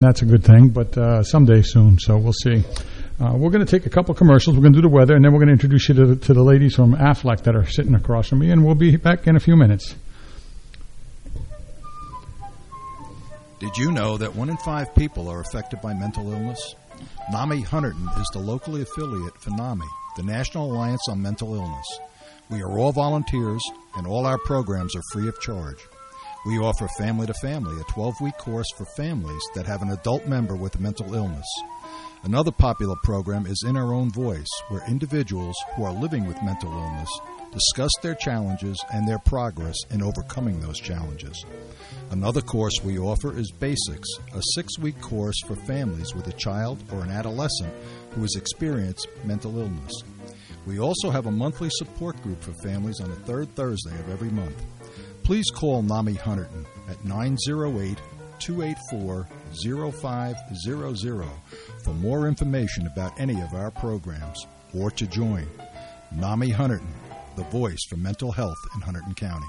That's a good thing, but someday soon, so we'll see. We're going to take a couple commercials. We're going to do the weather, and then we're going to introduce you to the ladies from Aflac that are sitting across from me, and we'll be back in a few minutes. Did you know that 1 in 5 people are affected by mental illness? NAMI Hunterdon is the locally affiliate for NAMI, the National Alliance on Mental Illness. We are all volunteers, and all our programs are free of charge. We offer Family to Family, a 12-week course for families that have an adult member with a mental illness. Another popular program is In Our Own Voice, where individuals who are living with mental illness discuss their challenges and their progress in overcoming those challenges. Another course we offer is Basics, a 6-week course for families with a child or an adolescent who has experienced mental illness. We also have a monthly support group for families on the third Thursday of every month. Please call NAMI Hunterdon at 908-284-0500 for more information about any of our programs or to join. NAMI Hunterdon, the voice for mental health in Hunterdon County.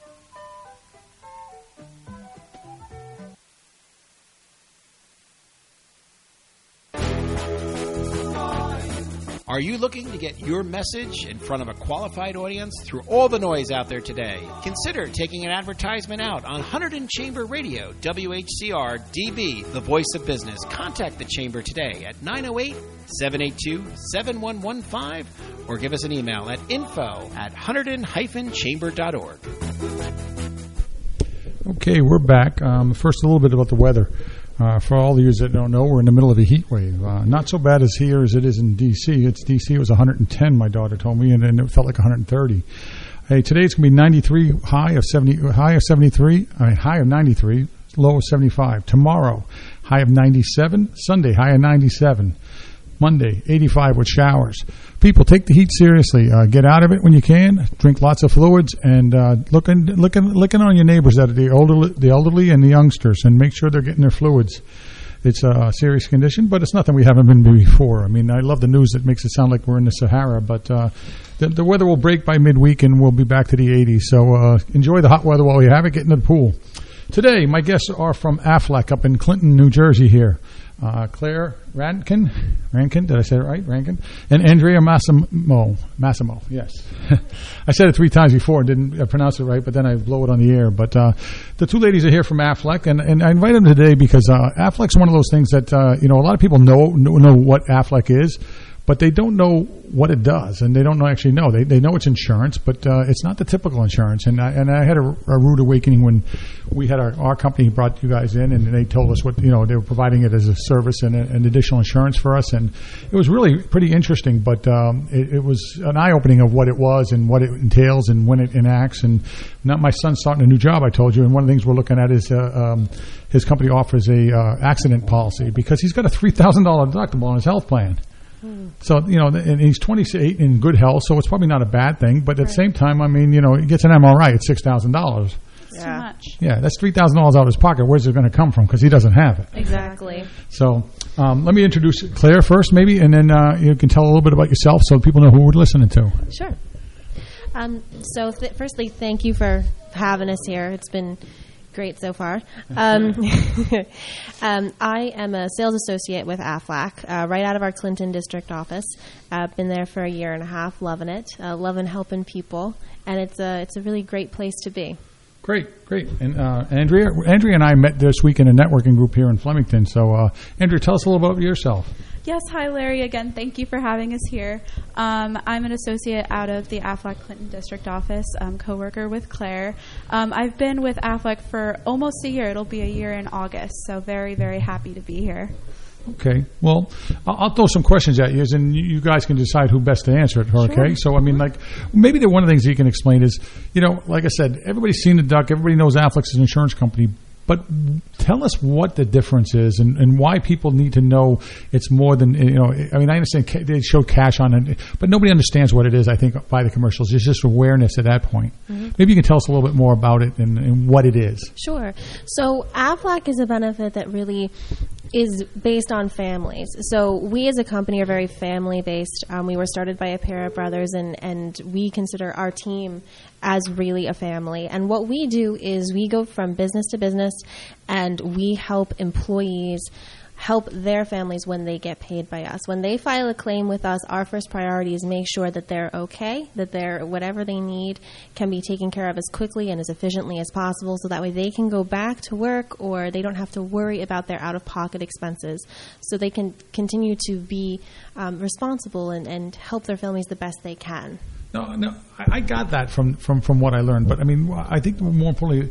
Are you looking to get your message in front of a qualified audience through all the noise out there today? Consider taking an advertisement out on Hunterdon Chamber Radio, WHCR DB, the voice of business. Contact the Chamber today at 908-782-7115 or give us an email at info@hunterdon-chamber.org. Okay, we're back. First, a little bit about the weather. For all of you that don't know, we're in the middle of a heat wave. Not so bad as here as it is in D.C. It's D.C. It was 110, my daughter told me, and it felt like 130. Hey, today it's going to be 93, high of 93, low of 75. Tomorrow, high of 97. Sunday, high of 97. Monday, 85 with showers. People, take the heat seriously. Get out of it when you can. Drink lots of fluids, and looking on your neighbors that are the elderly and the youngsters, and make sure they're getting their fluids. It's a serious condition, but it's nothing we haven't been before. I mean, I love the news that makes it sound like we're in the Sahara, but the weather will break by midweek, and we'll be back to the 80s. So enjoy the hot weather while you have it. Get in the pool. Today, my guests are from Aflac up in Clinton, New Jersey here. Claire Rankin, did I say it right? Rankin? And Andrea Massimo, yes. I said it 3 times before and didn't pronounce it right, but then I blow it on the air. But the 2 ladies are here from Aflac, and I invited them today because Aflac's one of those things that, a lot of people know what Aflac is, but they don't know what it does, and they don't actually know. They know it's insurance, but it's not the typical insurance. And I had a rude awakening when we had our company brought you guys in, and they told us what they were providing it as a service and an additional insurance for us, and it was really pretty interesting. But it was an eye opening of what it was and what it entails and when it enacts. And now my son's starting a new job, I told you, and one of the things we're looking at is his company offers a accident policy because he's got a $3,000 deductible on his health plan. So, and he's 28 in good health, so it's probably not a bad thing. But at the same time, I mean, he gets an MRI at $6,000. Too much. Yeah, that's $3,000 out of his pocket. Where's it going to come from? Because he doesn't have it. Exactly. So let me introduce Claire first, maybe, and then you can tell a little bit about yourself so people know who we're listening to. Sure. Firstly, thank you for having us here. It's been great so far. I am a sales associate with Aflac, right out of our Clinton district office. I've been there for a year and a half, loving it, loving helping people, and it's a really great place to be. Great. And Andrea and I met this week in a networking group here in Flemington. So, Andrea, tell us a little about yourself. Yes, hi Larry. Again, thank you for having us here. I'm an associate out of the Aflac Clinton District Office, co-worker with Claire. I've been with Aflac for almost a year. It'll be a year in August, so very, very happy to be here. Okay. Well, I'll throw some questions at you, and you guys can decide who best to answer it, okay? Sure. So, I mean, maybe one of the things you can explain is, like I said, everybody's seen the duck. Everybody knows Aflac's an insurance company. But tell us what the difference is and why people need to know it's more than, I mean, I understand they show cash on it, but nobody understands what it is, I think, by the commercials. It's just awareness at that point. Mm-hmm. Maybe you can tell us a little bit more about it and what it is. Sure. So Aflac is a benefit that really is based on families. So we as a company are very family-based. We were started by a pair of brothers, and we consider our team as really a family. And what we do is we go from business to business, and we help employees help their families when they get paid by us. When they file a claim with us, our first priority is make sure that they're okay, that they're whatever they need can be taken care of as quickly and as efficiently as possible, so that way they can go back to work or they don't have to worry about their out-of-pocket expenses, so they can continue to be responsible and help their families the best they can. No, I got that from what I learned. But, I mean, I think more importantly,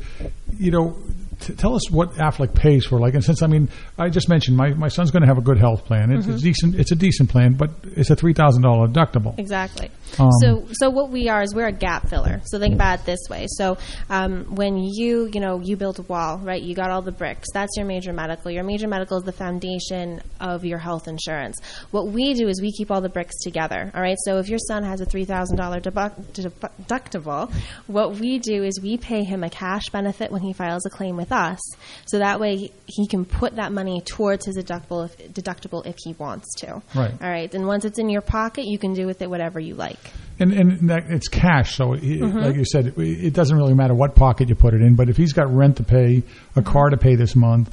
tell us what Aflac pays for. Like, and since, I just mentioned my son's going to have a good health plan. It's decent. It's a decent plan, but it's a $3,000 deductible. Exactly. So what we are is we're a gap filler. So think about it this way. So when you built a wall, right? You got all the bricks. That's your major medical. Your major medical is the foundation of your health insurance. What we do is we keep all the bricks together. All right. So if your son has a $3,000 deductible, what we do is we pay him a cash benefit when he files a claim with us, so that way he can put that money towards his deductible if he wants to. Right. All right. And once it's in your pocket, you can do with it whatever you like. And that, it's cash, so like you said, it doesn't really matter what pocket you put it in. But if he's got rent to pay, a car to pay this month,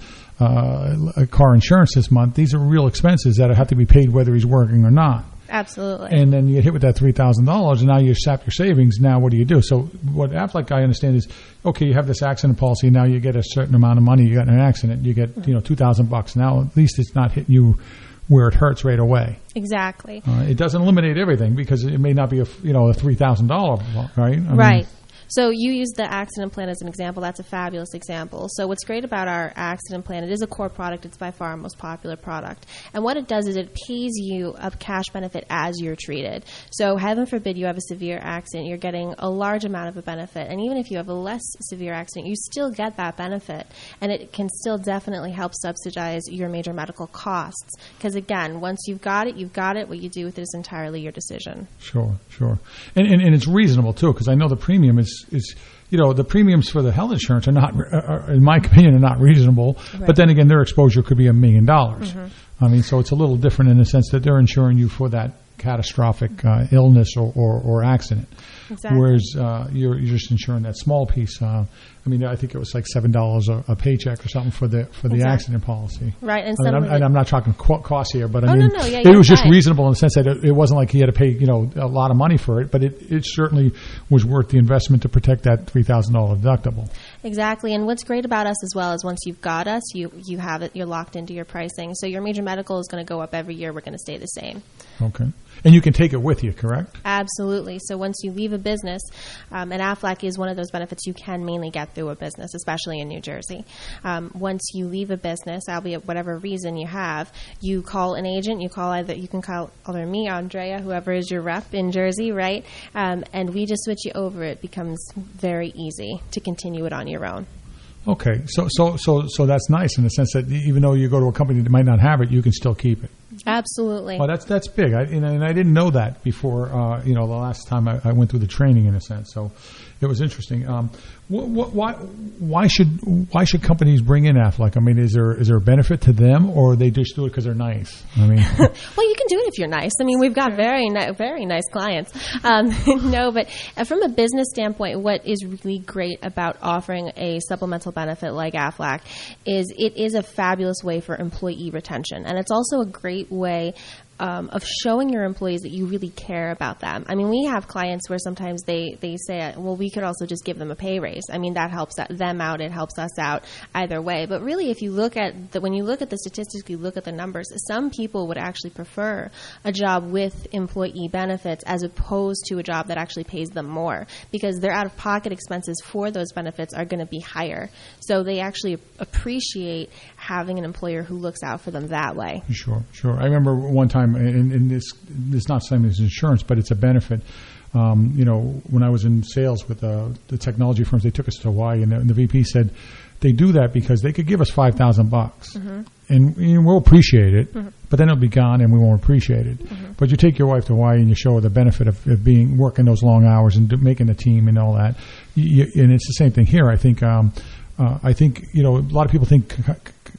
a car insurance this month, these are real expenses that have to be paid whether he's working or not. Absolutely. And then you get hit with that $3,000, and now you sap your savings. Now what do you do? So what Aflac, I understand, is, okay, you have this accident policy. Now you get a certain amount of money. You got in an accident. You get $2,000. Now at least it's not hitting you where it hurts right away. Exactly. It doesn't eliminate everything, because it may not be a $3,000, right? Right. So you used the accident plan as an example. That's a fabulous example. So what's great about our accident plan, it is a core product. It's by far our most popular product. And what it does is it pays you a cash benefit as you're treated. So heaven forbid you have a severe accident, you're getting a large amount of a benefit. And even if you have a less severe accident, you still get that benefit. And it can still definitely help subsidize your major medical costs. Because again, once you've got it, you've got it. What you do with it is entirely your decision. Sure. And it's reasonable, too, because I know the premium is the premiums for the health insurance are not, in my opinion, are not reasonable. Right. But then again, their exposure could be $1 million. So it's a little different in the sense that they're insuring you for that catastrophic illness or accident. Exactly. Whereas you're just insuring that small piece. I think it was like $7 a paycheck or something for the accident policy. Right. And I'm not talking costs here, but it was just reasonable in the sense that it wasn't like he had to pay a lot of money for it, but it certainly was worth the investment to protect that $3,000 deductible. Exactly. And what's great about us as well is once you've got us, you have it, you're locked into your pricing. So your major medical is going to go up every year. We're going to stay the same. Okay. And you can take it with you, correct? Absolutely. So once you leave a business, and Aflac is one of those benefits you can mainly get through a business, especially in New Jersey. Once you leave a business, albeit whatever reason you have, you call an agent. You can call either me, Andrea, whoever is your rep in Jersey, right? And we just switch you over. It becomes very easy to continue it on your own. Okay, so that's nice in the sense that even though you go to a company that might not have it, you can still keep it. Absolutely. Well, that's big, and I didn't know that before. The last time I went through the training, in a sense, so it was interesting. Why should companies bring in Aflac? Is there a benefit to them, or they just do it because they're nice? Well, you can do it if you're nice. We've got very nice clients. No, but from a business standpoint, what is really great about offering a supplemental benefit like Aflac is it is a fabulous way for employee retention, and it's also a great way of showing your employees that you really care about them. We have clients where sometimes they say, well, we could also just give them a pay raise. That helps them out. It helps us out either way. But really, if you look at when you look at the statistics, you look at the numbers, some people would actually prefer a job with employee benefits as opposed to a job that actually pays them more, because their out-of-pocket expenses for those benefits are going to be higher. So they actually appreciate having an employer who looks out for them that way. Sure. I remember one time, and this not the same as insurance, but it's a benefit. When I was in sales with the technology firms, they took us to Hawaii, and the VP said they do that because they could give us $5,000, and we'll appreciate it, but then it'll be gone, and we won't appreciate it. But you take your wife to Hawaii, and you show her the benefit of working those long hours and making a team and all that. And it's the same thing here. I think a lot of people think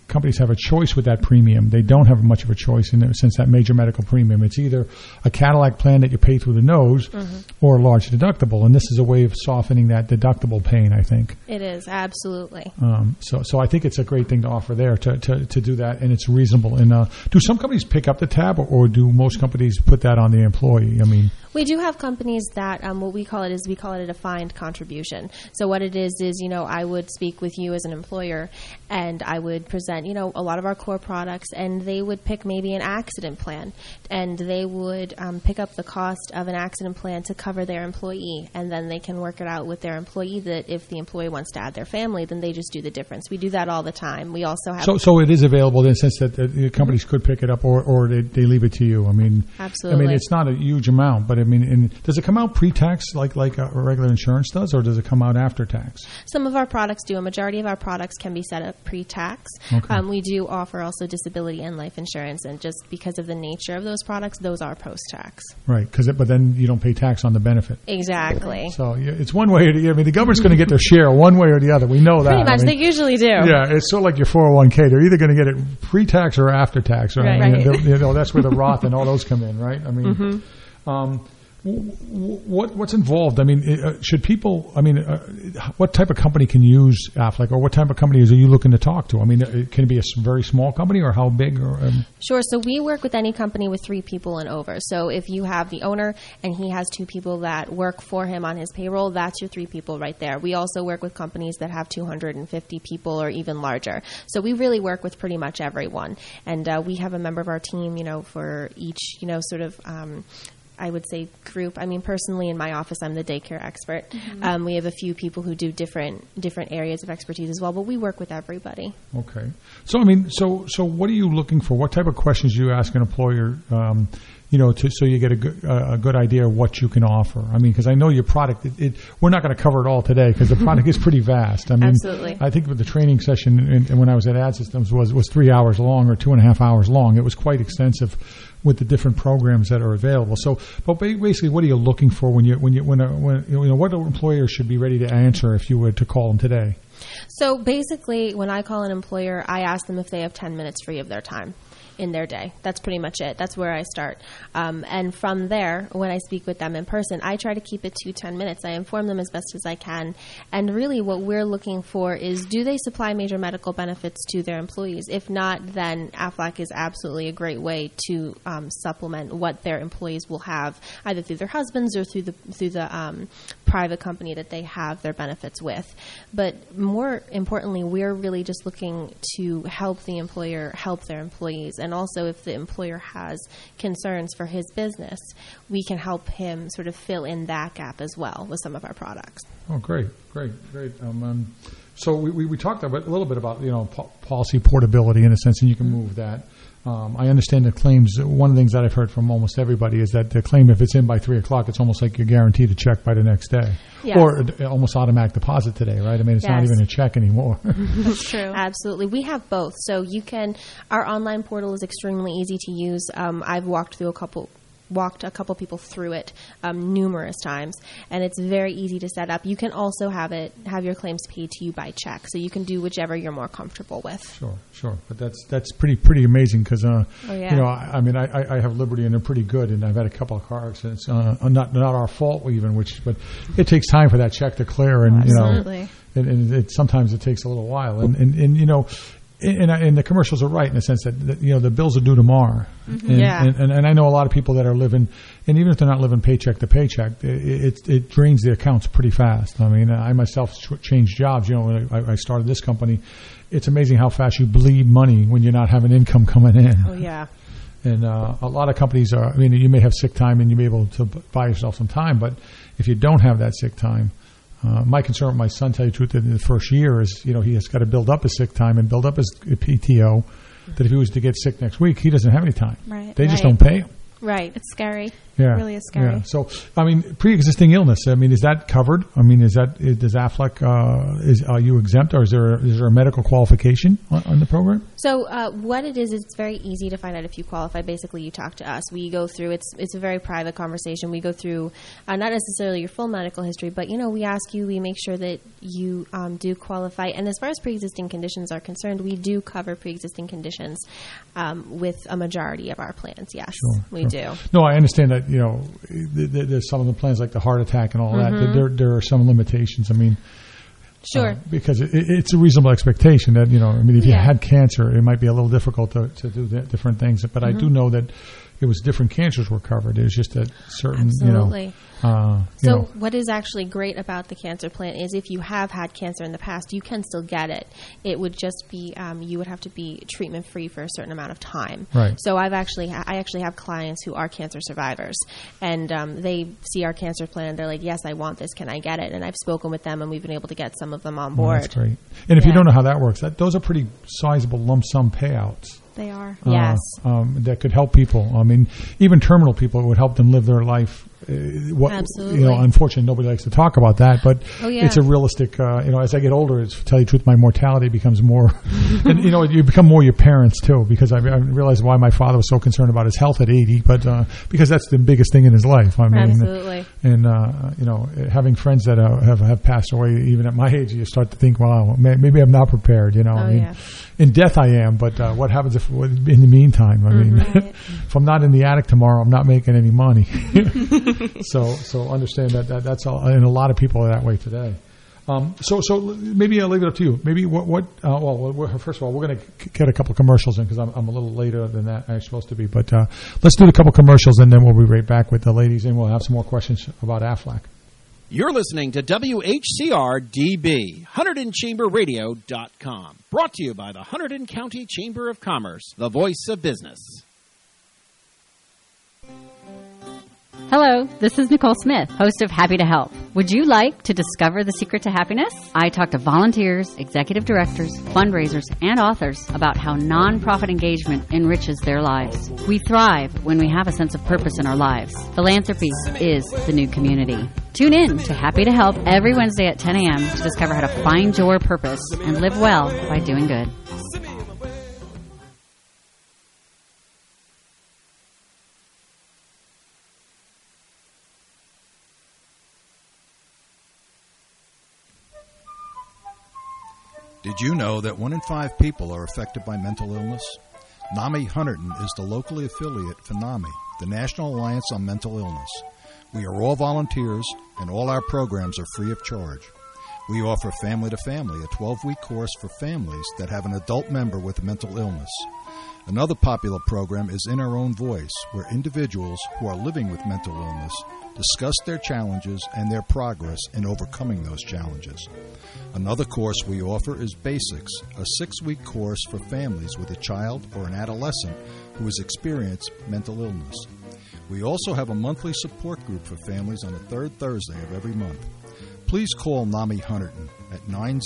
companies have a choice with that premium. They don't have much of a choice in the sense that major medical premium. It's either a Cadillac plan that you pay through the nose or a large deductible, and this is a way of softening that deductible pain, I think. It is, absolutely. So I think it's a great thing to offer there to do that, and it's reasonable. And do some companies pick up the tab, or do most companies put that on the employee? I mean, we do have companies that what we call it a defined contribution. So what it is, I would speak with you as an employer, and I would present, a lot of our core products, and they would pick maybe an accident plan, and they would pick up the cost of an accident plan to cover their employee, and then they can work it out with their employee that if the employee wants to add their family, then they just do the difference. We do that all the time. We also have... So it is available in the sense that the companies could pick it up, or they leave it to you. I mean, absolutely. I mean, it's not a huge amount, but I mean, does it come out pre-tax like a regular insurance does, or does it come out after tax? Some of our products do. A majority of our products can be set up pre-tax. Okay. We do offer also disability and life insurance, and just because of the nature of those products, those are post-tax. Right, but then you don't pay tax on the benefit. Exactly. So it's one way or the other. I mean, the government's going to get their share one way or the other. We know that. Pretty much. They usually do. Yeah, it's sort of like your 401k. They're either going to get it pre-tax or after tax. Right. Right. I mean, that's where the Roth and all those come in, right? I mean, what's involved? I mean, should people? I mean, what type of company can use Aflac, or what type of companies are you looking to talk to? I mean, can it be a very small company, or how big? Sure. So we work with any company with 3 people and over. So if you have the owner and he has 2 people that work for him on his payroll, that's your 3 people right there. We also work with companies that have 250 people or even larger. So we really work with pretty much everyone. And we have a member of our team, for each, sort of I would say group. I mean, personally, in my office, I'm the daycare expert. Mm-hmm. We have a few people who do different areas of expertise as well, but we work with everybody. Okay. So, I mean, so what are you looking for? What type of questions do you ask an employer, so you get a good idea of what you can offer? I mean, because I know your product, we're not going to cover it all today because the product is pretty vast. I mean, absolutely. I think with the training session and when I was at Ad Systems was 3 hours long or 2.5 hours long. It was quite extensive with the different programs that are available. So, but basically, what are you looking for when what employer should be ready to answer if you were to call them today? So basically, when I call an employer, I ask them if they have 10 minutes free of their time in their day. That's pretty much it. That's where I start. And from there, when I speak with them in person, I try to keep it to 10 minutes. I inform them as best as I can. And really what we're looking for is, do they supply major medical benefits to their employees? If not, then Aflac is absolutely a great way to supplement what their employees will have, either through their husbands or through the private company that they have their benefits with. But more importantly, we're really just looking to help the employer help their employees. And also, if the employer has concerns for his business, we can help him sort of fill in that gap as well with some of our products. Oh, great. So we talked a little bit about policy portability in a sense, and you can move that. I understand the claims. One of the things that I've heard from almost everybody is that the claim, if it's in by 3 o'clock, it's almost like you're guaranteed a check by the next day. Yes. Or almost automatic deposit today, right? I mean, it's not even a check anymore. That's true. Absolutely. We have both. So our online portal is extremely easy to use. I've walked a couple people through it numerous times, and it's very easy to set up. You can also have your claims paid to you by check, so you can do whichever you're more comfortable with. Sure. But that's pretty amazing because yeah. I mean, I have Liberty and they're pretty good, and I've had a couple of car accidents. Not our fault even, but it takes time for that check to clear, and absolutely. And sometimes it takes a little while, and the commercials are right in the sense that the bills are due tomorrow. Mm-hmm. And I know a lot of people that are living, and even if they're not living paycheck to paycheck, it drains the accounts pretty fast. I mean, I myself changed jobs. When I started this company, it's amazing how fast you bleed money when you're not having income coming in. Oh yeah. And a lot of companies are. I mean, you may have sick time and you may be able to buy yourself some time, but if you don't have that sick time. My concern with my son, tell you the truth, in the first year is, he has got to build up his sick time and build up his PTO, that if he was to get sick next week, he doesn't have any time. Right. They just don't pay him. Right. It's scary. Yeah. It really is scary. Yeah. So, I mean, pre-existing illness. I mean, is that covered? I mean, does AFLAC are you exempt, or is there a medical qualification on the program? So what it is, it's very easy to find out if you qualify. Basically, you talk to us. We go through, it's a very private conversation. We go through not necessarily your full medical history, but, we ask you, we make sure that you do qualify. And as far as pre-existing conditions are concerned, we do cover pre-existing conditions with a majority of our plans, yes. We do. No, I understand that, there's some of the plans like the heart attack and all that. There are some limitations. I mean, sure. Because it's a reasonable expectation that, if you had cancer, it might be a little difficult to do different things. But I do know that it was different cancers were covered. It was just that certain, Absolutely. So what is actually great about the cancer plan is if you have had cancer in the past, you can still get it. It would just be you would have to be treatment free for a certain amount of time. Right. So I actually have clients who are cancer survivors, and they see our cancer plan and they're like, yes, I want this. Can I get it? And I've spoken with them, and we've been able to get some of them on board. That's great. And if you don't know how that works, those are pretty sizable lump sum payouts. They are. Yes. That could help people. I mean, even terminal people, it would help them live their life. Absolutely. Unfortunately, nobody likes to talk about that, but it's a realistic, as I get older, to tell you the truth, my mortality becomes more, and, you become more your parents too, because I realized why my father was so concerned about his health at 80, but because that's the biggest thing in his life. I mean, absolutely. And, having friends that have passed away, even at my age, you start to think, wow, maybe I'm not prepared, In death I am, but what happens if in the meantime? I mean, if I'm not in the attic tomorrow, I'm not making any money. So understand that's all, and a lot of people are that way today. So maybe I'll leave it up to you. Maybe first of all, we're going to get a couple commercials in because I'm a little later than that I'm supposed to be. But let's do a couple commercials, and then we'll be right back with the ladies, and we'll have some more questions about AFLAC. You're listening to WHCR-DB, HunterdonChamberRadio.com. Brought to you by the Hunterdon County Chamber of Commerce, the voice of business. Hello, this is Nicole Smith, host of Happy to Help. Would you like to discover the secret to happiness? I talk to volunteers, executive directors, fundraisers, and authors about how nonprofit engagement enriches their lives. We thrive when we have a sense of purpose in our lives. Philanthropy is the new community. Tune in to Happy to Help every Wednesday at 10 a.m. to discover how to find your purpose and live well by doing good. Did you know that 1 in 5 people are affected by mental illness? NAMI Hunterdon is the locally affiliate for NAMI, the National Alliance on Mental Illness. We are all volunteers, and all our programs are free of charge. We offer Family to Family, a 12-week course for families that have an adult member with a mental illness. Another popular program is In Our Own Voice, where individuals who are living with mental illness discuss their challenges and their progress in overcoming those challenges. Another course we offer is Basics, a 6-week course for families with a child or an adolescent who has experienced mental illness. We also have a monthly support group for families on the third Thursday of every month. Please call NAMI Hunterdon at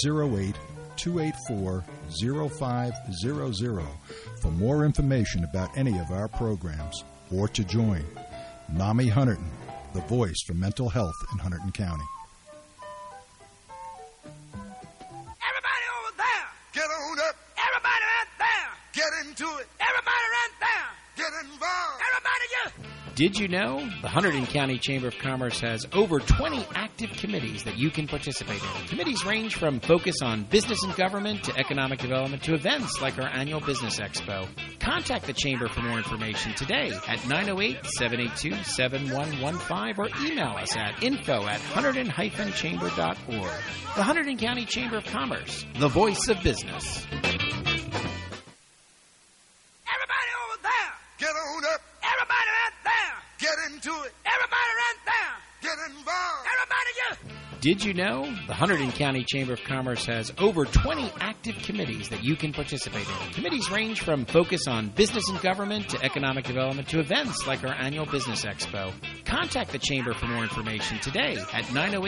908-284-0500 for more information about any of our programs or to join. NAMI Hunterdon, the voice for mental health in Hunterdon County. Everybody over there, get on up. Everybody right there, get into it. Everybody right there, get involved. Everybody get. Did you know the Hunterdon County Chamber of Commerce has over 20 active committees that you can participate in? Committees range from focus on business and government to economic development to events like our annual Business Expo. Contact the Chamber for more information today at 908-782-7115 or email us at info@hunterdon-chamber.org. The Hunterdon County Chamber of Commerce, the voice of business. Everybody over there, get on up. Everybody right there, get into it. Everybody right there, get involved. Everybody get. Did you know the Hunterdon County Chamber of Commerce has over 20 active committees that you can participate in? Committees range from focus on business and government to economic development to events like our annual Business Expo. Contact the Chamber for more information today at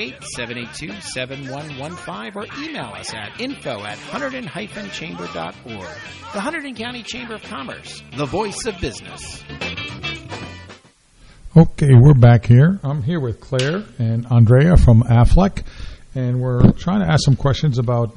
908-782-7115 or email us at info@hunterdon-chamber.org. The Hunterdon County Chamber of Commerce, the voice of business. Okay, we're back here. I'm here with Claire and Andrea from Aflac, and we're trying to ask some questions about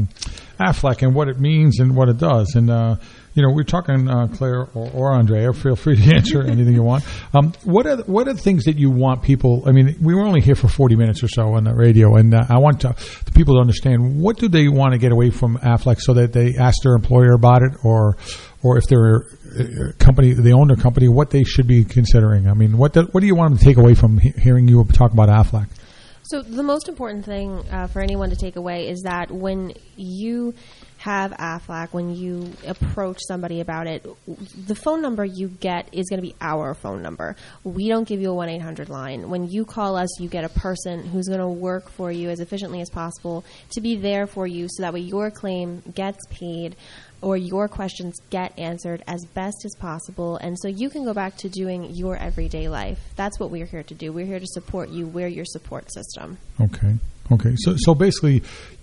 Aflac and what it means and what it does. And we're talking, Claire or Andrea. Feel free to answer anything you want. What are the things that you want people? I mean, we were only here for 40 minutes or so on the radio, and I want the people to understand, what do they want to get away from Aflac so that they ask their employer about it, or if they're a company, they own their company, what they should be considering. I mean, what do you want them to take away from hearing you talk about Aflac? So the most important thing for anyone to take away is that when you have Aflac, when you approach somebody about it, the phone number you get is going to be our phone number. We don't give you a 1-800 line. When you call us, you get a person who's going to work for you as efficiently as possible to be there for you, so that way your claim gets paid or your questions get answered as best as possible, and so you can go back to doing your everyday life. That's what we're here to do. We're here to support you. We're your support system. Okay. So basically,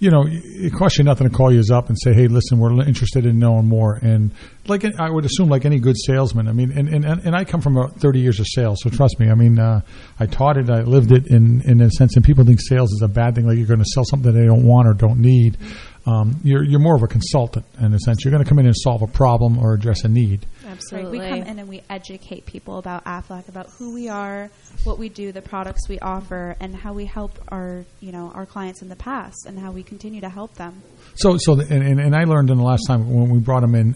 it costs you nothing to call you up and say, hey, listen, we're interested in knowing more. And like I would assume, like any good salesman, I mean, and I come from 30 years of sales, so trust me. I mean, I taught it, I lived it in a sense, and people think sales is a bad thing, like you're going to sell something they don't want or don't need. You're more of a consultant in a sense. You're going to come in and solve a problem or address a need. Absolutely. Right. We come in and we educate people about Aflac, about who we are, what we do, the products we offer, and how we help our clients in the past, and how we continue to help them. So I learned in the last time when we brought them in,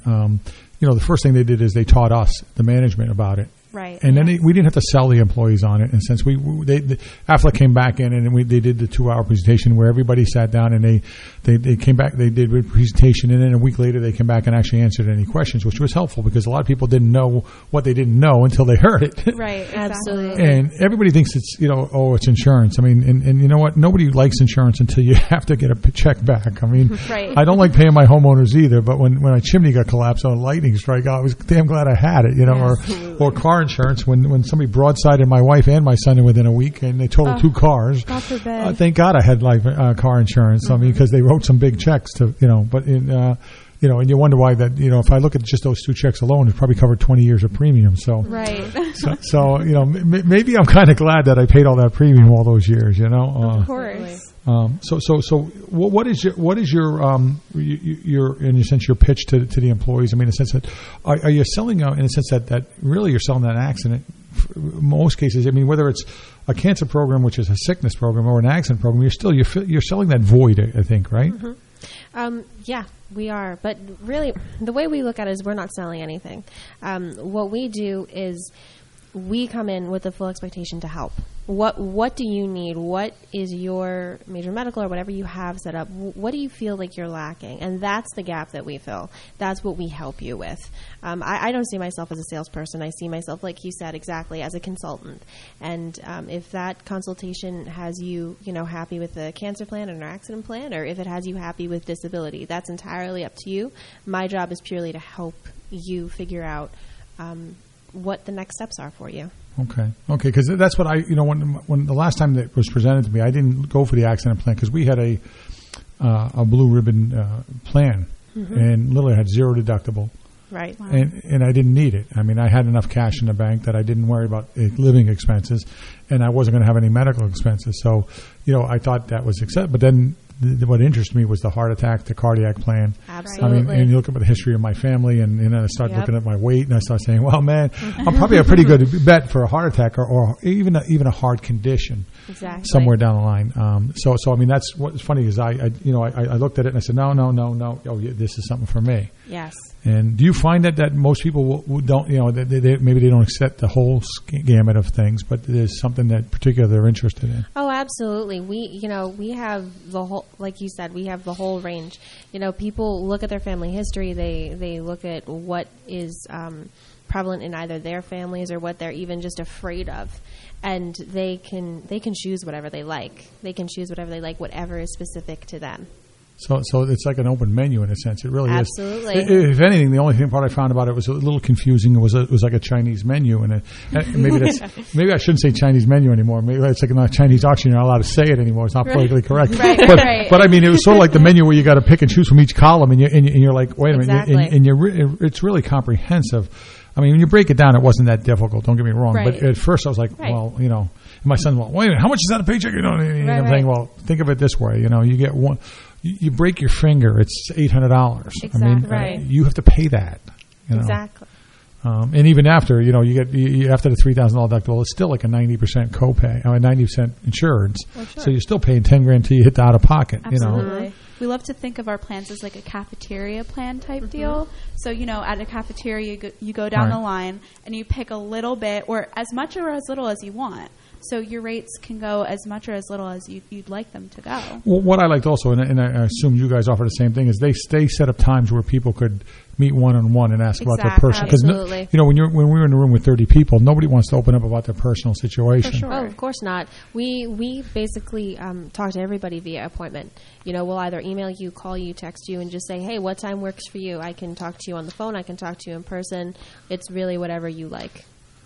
the first thing they did is they taught us, the management, about it. Right. And then we didn't have to sell the employees on it. And since Aflac came back in and they did the 2-hour presentation where everybody sat down and they came back, they did a presentation, and then a week later they came back and actually answered any questions, which was helpful because a lot of people didn't know what they didn't know until they heard it. Right. Exactly. Absolutely. And everybody thinks it's, it's insurance. I mean, and you know what? Nobody likes insurance until you have to get a check back. I mean, right. I don't like paying my homeowners either, but when my chimney got collapsed on a lightning strike, I was damn glad I had it, or car insurance when somebody broadsided my wife and my son within a week and they totaled 2 cars. God forbid. Thank God I had car insurance. Mm-hmm. I mean, because they wrote some big checks to, but and you wonder why that, if I look at just those 2 checks alone, it probably covered 20 years of premium. So, right. so maybe I'm kind of glad that I paid all that premium all those years, Of course. So what is your in a sense your pitch to the employees? I mean, in a sense that are you selling in a sense that really you're selling that accident? In most cases, I mean, whether it's a cancer program, which is a sickness program, or an accident program, you're selling that void, I think, right? Mm-hmm. Yeah, we are. But really, the way we look at it is we're not selling anything. What we do is we come in with the full expectation to help. What do you need? What is your major medical or whatever you have set up? What do you feel like you're lacking? And that's the gap that we fill. That's what we help you with. I don't see myself as a salesperson. I see myself, like you said, exactly as a consultant. And if that consultation has you, happy with a cancer plan or an accident plan, or if it has you happy with disability, that's entirely up to you. My job is purely to help you figure out what the next steps are for you. Okay, because that's what when the last time that was presented to me, I didn't go for the accident plan because we had a blue ribbon plan, mm-hmm. and literally had 0 deductible. Right. Wow. And I didn't need it. I mean, I had enough cash in the bank that I didn't worry about living expenses, and I wasn't going to have any medical expenses. So, I thought that was acceptable. But then what interested me was the heart attack, the cardiac plan. Absolutely. I mean, and you look at the history of my family, and I started looking at my weight, and I started saying, well, man, I'm probably a pretty good bet for a heart attack or even a heart condition. Exactly. Somewhere down the line. So I mean, that's what's funny is I looked at it and I said, no. Oh, yeah, this is something for me. Yes. And do you find that most people don't, maybe they don't accept the whole gamut of things, but there's something that particularly they're interested in? Oh, absolutely. We have the whole, like you said, we have the whole range. People look at their family history. They look at what is prevalent in either their families or what they're even just afraid of. And they can choose whatever they like. They can choose whatever they like, whatever is specific to them. So it's like an open menu in a sense. It really Absolutely. is. If anything, the only thing part I found about it was a little confusing. It was like a Chinese menu, and maybe I shouldn't say Chinese menu anymore. Maybe it's like a Chinese auction. You're not allowed to say it anymore. It's not politically correct. But I mean, it was sort of like the menu where you got to pick and choose from each column, and you're like, wait a minute, and it's really comprehensive. I mean, when you break it down, it wasn't that difficult. Don't get me wrong. But at first, I was like, well, you know. And my son, well, wait a minute, how much is that a paycheck? You know, and I'm saying, well, think of it this way. You know, you get one. You break your finger, it's $800. Exactly. I mean, you have to pay that. You know? Exactly. And even after, you know, you after the $3,000 deductible, it's still like a 90% copay, 90% insurance. Well, sure. So you're still paying $10,000 until you hit the out of pocket. Absolutely. You know. We love to think of our plans as like a cafeteria plan type deal. So, you know, at a cafeteria, you go down the line and you pick a little bit or as much or as little as you want. So your rates can go as much or as little as you'd like them to go. Well, what I liked also, and I assume you guys offer the same thing, is they set up times where people could meet one-on-one and ask about their personal. Absolutely. You know, when we were in a room with 30 people, nobody wants to open up about their personal situation. For sure. Oh, of course not. We basically talk to everybody via appointment. You know, we'll either email you, call you, text you, and just say, hey, what time works for you? I can talk to you on the phone. I can talk to you in person. It's really whatever you like.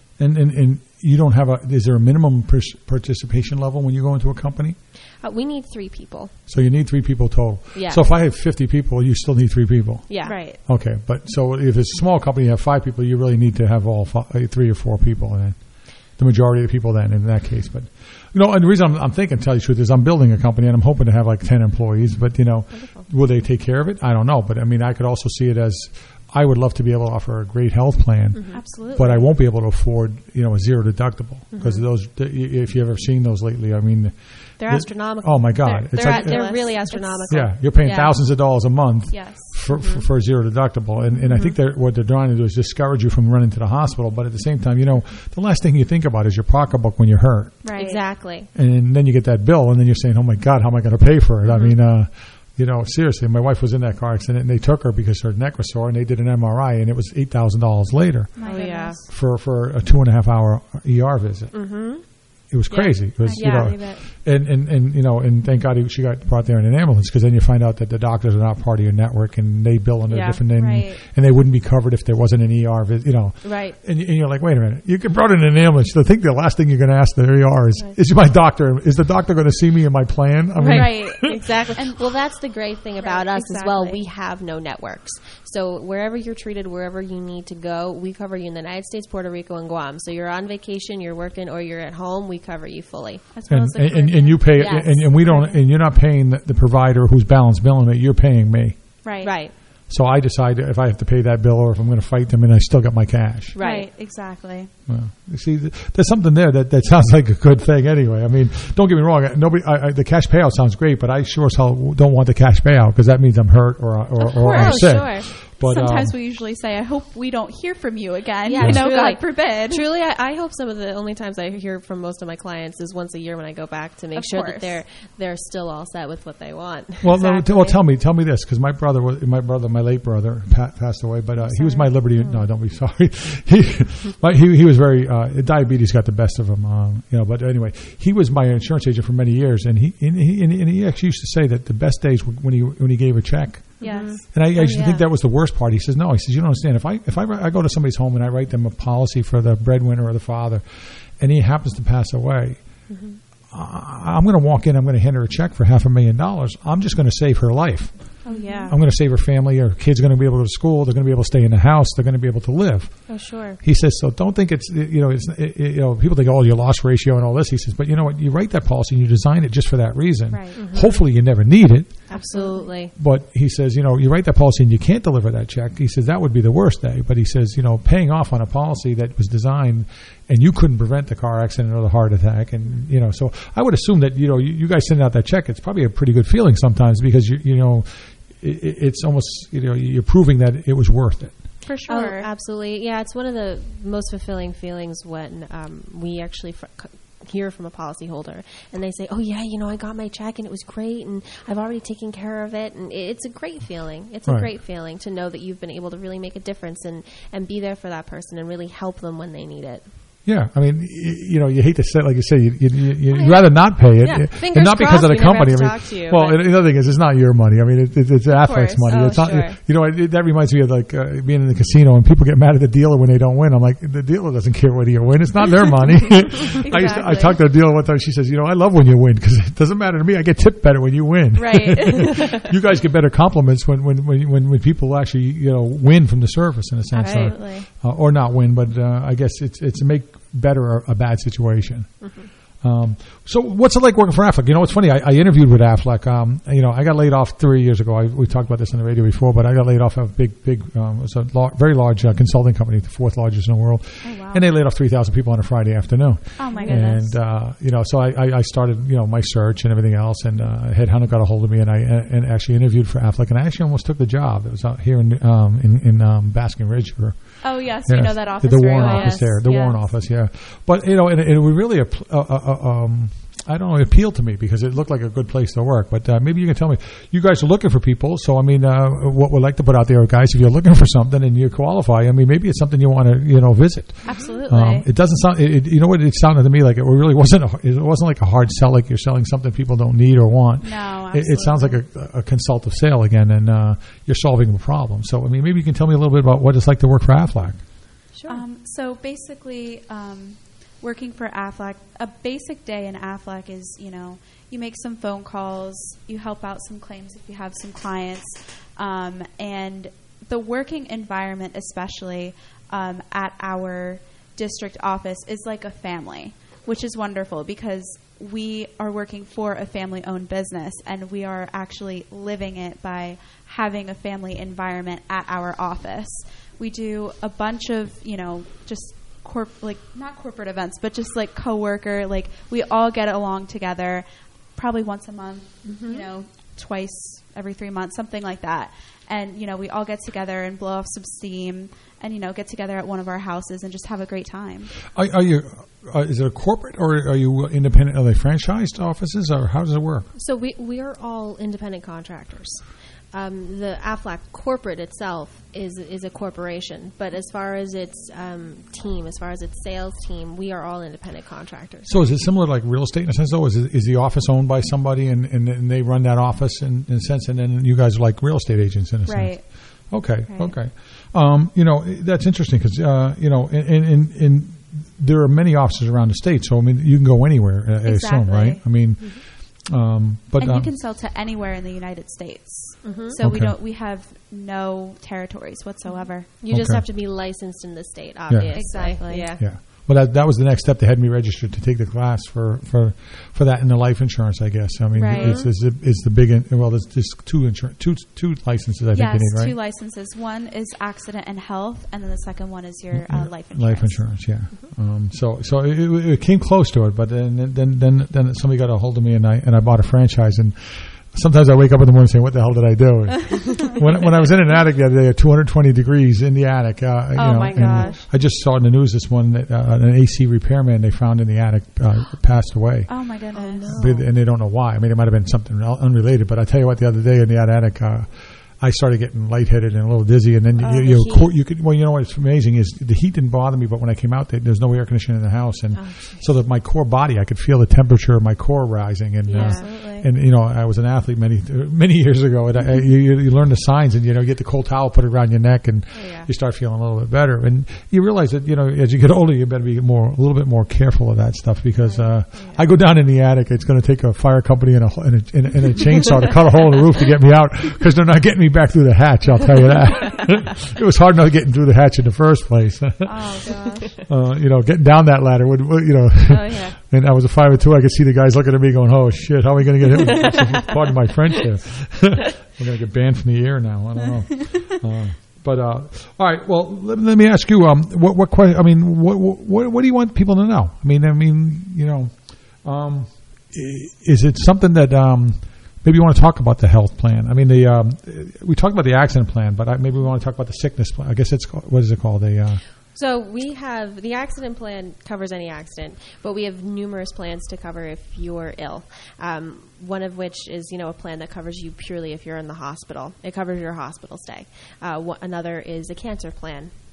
And you don't have is there a minimum participation level when you go into a company? We need 3 people. So you need 3 people total. Yeah. So if I have 50 people, you still need 3 people. Yeah. Right. Okay. But so if it's a small company, you have 5 people, you really need to have all 3 or 4 people. And the majority of the people then in that case. But, you know, and the reason I'm thinking, to tell you the truth, is I'm building a company and I'm hoping to have like 10 employees. But, you know, will they take care of it? I don't know. But, I mean, I could also see it as I would love to be able to offer a great health plan. Absolutely. But I won't be able to afford, you know, a zero deductible because those. If you've ever seen those lately, I mean, they're astronomical. Oh my God, They're really astronomical. Yeah, you're paying thousands of dollars a month Yes. for a zero deductible, and I think what they're trying to do is discourage you from running to the hospital. But at the same time, you know, the last thing you think about is your pocketbook when you're hurt, Right. Exactly. and then you get that bill, and then you're saying, "Oh my God, how am I going to pay for it?" I mean. You know, seriously, my wife was in that car accident, and they took her because her neck was sore, and they did an MRI, and it was $8,000 later for a 2.5 hour ER visit. It was crazy. It was, you know, and you know, and thank God she got brought there in an ambulance because then you find out that the doctors are not part of your network and they bill under a different name, and they wouldn't be covered if there wasn't an ER visit. You know, and you're like, wait a minute, you get brought in an ambulance. I think the last thing you're going to ask the ER is my doctor? Is the doctor going to see me in my plan? I mean, Exactly. And well, that's the great thing about us as well. We have no networks. So wherever you're treated, wherever you need to go, we cover you in the United States, Puerto Rico, and Guam. So you're on vacation, you're working, or you're at home, we cover you fully. As well as and you pay, and we don't, and you're not paying the provider who's balance billing it. You're paying me. Right. So I decide if I have to pay that bill or if I'm going to fight them, and I still got my cash. Right. Exactly. Well, you see, there's something there that sounds like a good thing. Anyway, I mean, don't get me wrong. The cash payout sounds great, but I sure as hell don't want the cash payout because that means I'm hurt or I'm sick. Sure. But, sometimes we usually say, I hope we don't hear from you again. Yeah, you know, truly. God forbid. Truly, I hope some of the only times I hear from most of my clients is once a year when I go back to make sure that they're still all set with what they want. Well, tell me this, because my late brother passed away, but he was my Liberty. No, don't be sorry. He was very diabetes got the best of him. You know, but anyway, he was my insurance agent for many years, and he actually used to say that the best days when he gave a check. Yes. And I used to think that was the worst part. He says, no. He says, you don't understand. If I go to somebody's home and I write them a policy for the breadwinner or the father, and he happens to pass away, I'm going to walk in. I'm going to hand her a check for $500,000. I'm just going to save her life. Oh, yeah. I'm going to save her family. Her kids are going to be able to go to school. They're going to be able to stay in the house. They're going to be able to live. Oh, sure. He says, so don't think it's, you know, people think, oh, your loss ratio and all this. He says, but you know what? You write that policy and you design it just for that reason. Right. Hopefully you never need it. Absolutely. But he says, you know, you write that policy and you can't deliver that check. He says, that would be the worst day. But he says, you know, paying off on a policy that was designed and you couldn't prevent the car accident or the heart attack. And, you know, so I would assume that, you know, you guys send out that check. It's probably a pretty good feeling sometimes because, you know, it's almost, you know, you're proving that it was worth it. For sure. Oh, absolutely. Yeah, it's one of the most fulfilling feelings when we actually hear from a policyholder and they say, oh, yeah, you know, I got my check and it was great and I've already taken care of it. And it's a great feeling. It's a great feeling to know that you've been able to really make a difference and be there for that person and really help them when they need it. Yeah, I mean, you hate to say, like you say, you'd rather not pay it, Yeah, and not because of the company. We never I have mean, to talk to you, well, but- another thing is, it's not your money. I mean, it's Affleck's money. Oh, It's not, sure. that reminds me of like being in the casino and people get mad at the dealer when they don't win. I'm like, the dealer doesn't care whether you win; it's not their money. I talked to a dealer one time. She says, I love when you win because it doesn't matter to me. I get tipped better when you win. Right. You guys get better compliments when people actually win from the service in a sense, Absolutely. or not win, but I guess it's to make better a bad situation. So what's it like working for Affleck? It's funny. I interviewed with Affleck. I got laid off 3 years ago. We talked about this on the radio before, but I got laid off of a big. It was a very large consulting company, the fourth largest in the world, and they laid off 3,000 people on a Friday afternoon. Oh my goodness! And so I started my search and everything else, and Headhunter got a hold of me, and I actually interviewed for Affleck, and I actually almost took the job. It was out here in Basking Ridge for. Oh yes, we know that office. The very Warren well. office there, the Yes. Warren office, yeah. But and it would really, I don't know, it appealed to me because it looked like a good place to work. But maybe you can tell me, you guys are looking for people. So I mean, what we'd like to put out there, guys, if you're looking for something and you qualify, I mean, maybe it's something you want to visit. Absolutely. It doesn't sound. It sounded to me like it really wasn't. It wasn't like a hard sell, like you're selling something people don't need or want. No, absolutely. It sounds like a consultative sale again, and you're solving a problem. So I mean, maybe you can tell me a little bit about what it's like to work for Affleck. So basically, working for Affleck, a basic day in Affleck is, you make some phone calls, you help out some claims if you have some clients, and the working environment, especially at our district office, is like a family, which is wonderful because we are working for a family-owned business, and we are actually living it by having a family environment at our office. We do a bunch of, just not corporate events, but just like coworker, like we all get along together probably once a month, twice every 3 months, something like that. And, we all get together and blow off some steam and, get together at one of our houses and just have a great time. Are you, is it a corporate or are you independent? Are they franchised offices or how does it work? So we are all independent contractors. The Affleck corporate itself is a corporation, but as far as its team, as far as its sales team, we are all independent contractors. So is it similar to like real estate in a sense, though? Is the office owned by somebody and they run that office in a sense, and then you guys are like real estate agents in a sense? Right. Okay, Right. okay. That's interesting because, in there are many offices around the state, so I mean, you can go anywhere, I assume, right? I mean, but and you can sell to anywhere in the United States. So Okay. we have no territories whatsoever. You just Okay. have to be licensed in the state, obviously. Exactly. Yeah. yeah. Well, that was the next step. They had me registered to take the class for that and the life insurance, I guess. I mean, Right. it's the big. There's just two licenses. I think Yes, you need, right? 2 licenses. One is accident and health, and then the second one is your life insurance. Life insurance, yeah. So it came close to it, but then somebody got a hold of me and I bought a franchise. And sometimes I wake up in the morning saying, "What the hell did I do?" when I was in an attic the other day at 220 degrees in the attic, my and gosh. I just saw in the news this one that an AC repairman they found in the attic passed away. Oh my goodness. And they don't know why. I mean, it might have been something unrelated, but I tell you what, the other day in the attic, I started getting lightheaded and a little dizzy, and then you could. Well, you know what's amazing is the heat didn't bother me, but when I came out, there's no air conditioning in the house, and so that my core body, I could feel the temperature of my core rising, and Absolutely. I was an athlete many years ago, and you learn the signs, and you get the cold towel, put it around your neck, and you start feeling a little bit better, and you realize that as you get older, you better be a little bit more careful of that stuff because I go down in the attic, it's going to take a fire company and a chainsaw to cut a hole in the roof to get me out because they're not getting me back through the hatch, I'll tell you that. It was hard enough getting through the hatch in the first place. Oh gosh. Getting down that ladder would. Oh yeah. And I was a 5'2". I could see the guys looking at me going, "Oh shit, how are we going to get hit?" Pardon my French there. We're going to get banned from the air now. I don't know. But all right. Well, let me ask you. What question? I mean, what do you want people to know? I mean, is it something that maybe you want to talk about the health plan? I mean, we talked about the accident plan, but maybe we want to talk about the sickness plan. I guess what is it called? So we have the accident plan covers any accident, but we have numerous plans to cover if you're ill. One of which is, a plan that covers you purely if you're in the hospital. It covers your hospital stay. Another is a cancer plan.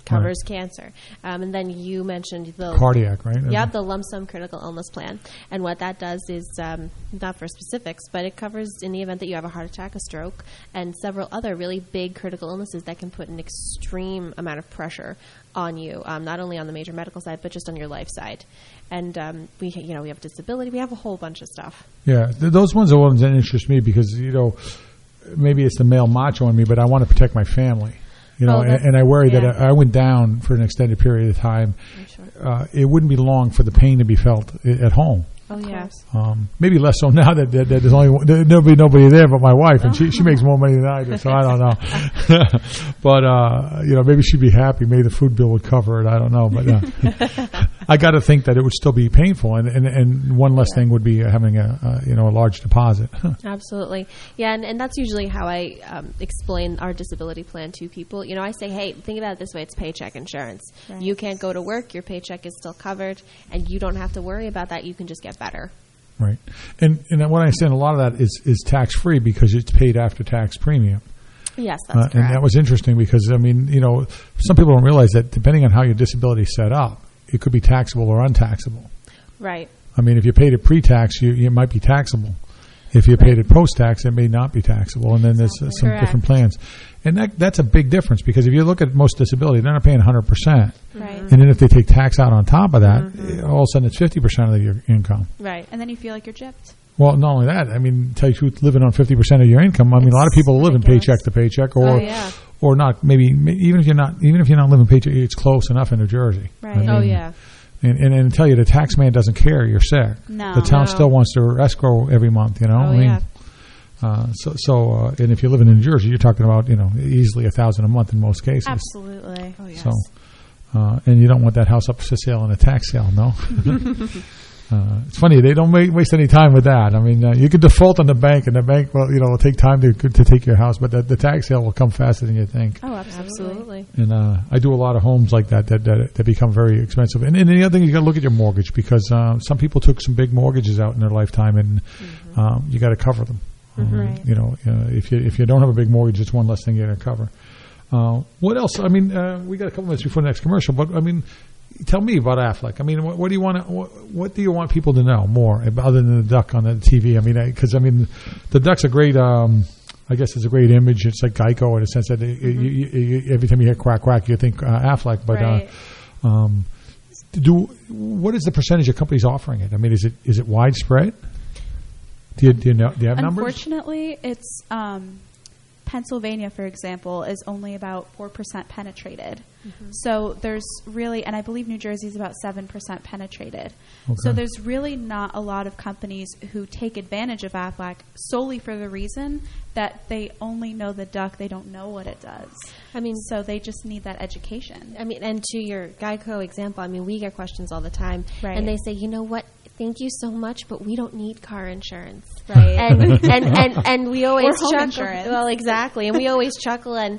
covers cancer. And then you mentioned the cardiac, right? Yeah, the lump sum critical illness plan. And what that does is, not for specifics, but it covers in the event that you have a heart attack, a stroke, and several other really big critical illnesses that can put an extreme amount of pressure on you, not only on the major medical side, but just on your life side. And we have disability. We have a whole bunch of stuff. Yeah, those ones are ones that interest me because, maybe it's the male macho in me, but I want to protect my family. And I worry that I went down for an extended period of time. Sure. It wouldn't be long for the pain to be felt at home. Oh, yes. Maybe less so now that there's there'll be nobody there but my wife, and she makes more money than I do, so I don't know. But, maybe she'd be happy. Maybe the food bill would cover it. I don't know. But I got to think that it would still be painful, and one less thing would be having a large deposit. Absolutely. Yeah, and that's usually how I explain our disability plan to people. I say, hey, think about it this way. It's paycheck insurance. Right. You can't go to work. Your paycheck is still covered, and you don't have to worry about that. You can just get better. Right. And what I understand, a lot of that is tax-free because it's paid after-tax premium. Yes, that's correct. And that was interesting because, some people don't realize that depending on how your disability is set up, it could be taxable or untaxable. Right. If you paid it pre-tax, it might be taxable. If you paid it post-tax, it may not be taxable. And then there's some different plans. And that's a big difference because if you look at most disability, they're not paying 100%. Right. And then if they take tax out on top of that, all of a sudden it's 50% of your income. Right. And then you feel like you're gypped. Well, not only that, tell you the truth, living on 50% of your income, a lot of people live in paycheck to paycheck or not, maybe even if you're not living paycheck, it's close enough in New Jersey. Right. And tell you, the tax man doesn't care you're sick. No. The town still wants to escrow every month, and if you're living in New Jersey, you're talking about, easily $1,000 a month in most cases. Absolutely. Oh, yes. So, and you don't want that house up for sale in a tax sale, no? It's funny, they don't waste any time with that. You could default on the bank, and the bank will take time to take your house, but the tax sale will come faster than you think. Oh, absolutely. And I do a lot of homes like that become very expensive. And the other thing, you got to look at your mortgage because some people took some big mortgages out in their lifetime, and you got to cover them. Right. If you don't have a big mortgage, it's one less thing you got to cover. What else? We got a couple minutes before the next commercial, but tell me about Aflac. What do you want? What do you want people to know more other than the duck on the TV? Because the duck's a great. I guess it's a great image. It's like Geico in a sense that every time you hear quack quack, you think Aflac. But what is the percentage of companies offering it? Is it widespread? Do you have numbers? Unfortunately, it's Pennsylvania, for example, is only about 4% penetrated. Mm-hmm. So there's really, and I believe New Jersey is about 7% penetrated. Okay. So there's really not a lot of companies who take advantage of Aflac solely for the reason that they only know the duck, they don't know what it does. So they just need that education. And to your Geico example, we get questions all the time, right. And they say, you know what? Thank you so much, but we don't need car insurance, right? And we always or home chuckle. Insurance. Well, exactly, and we always chuckle and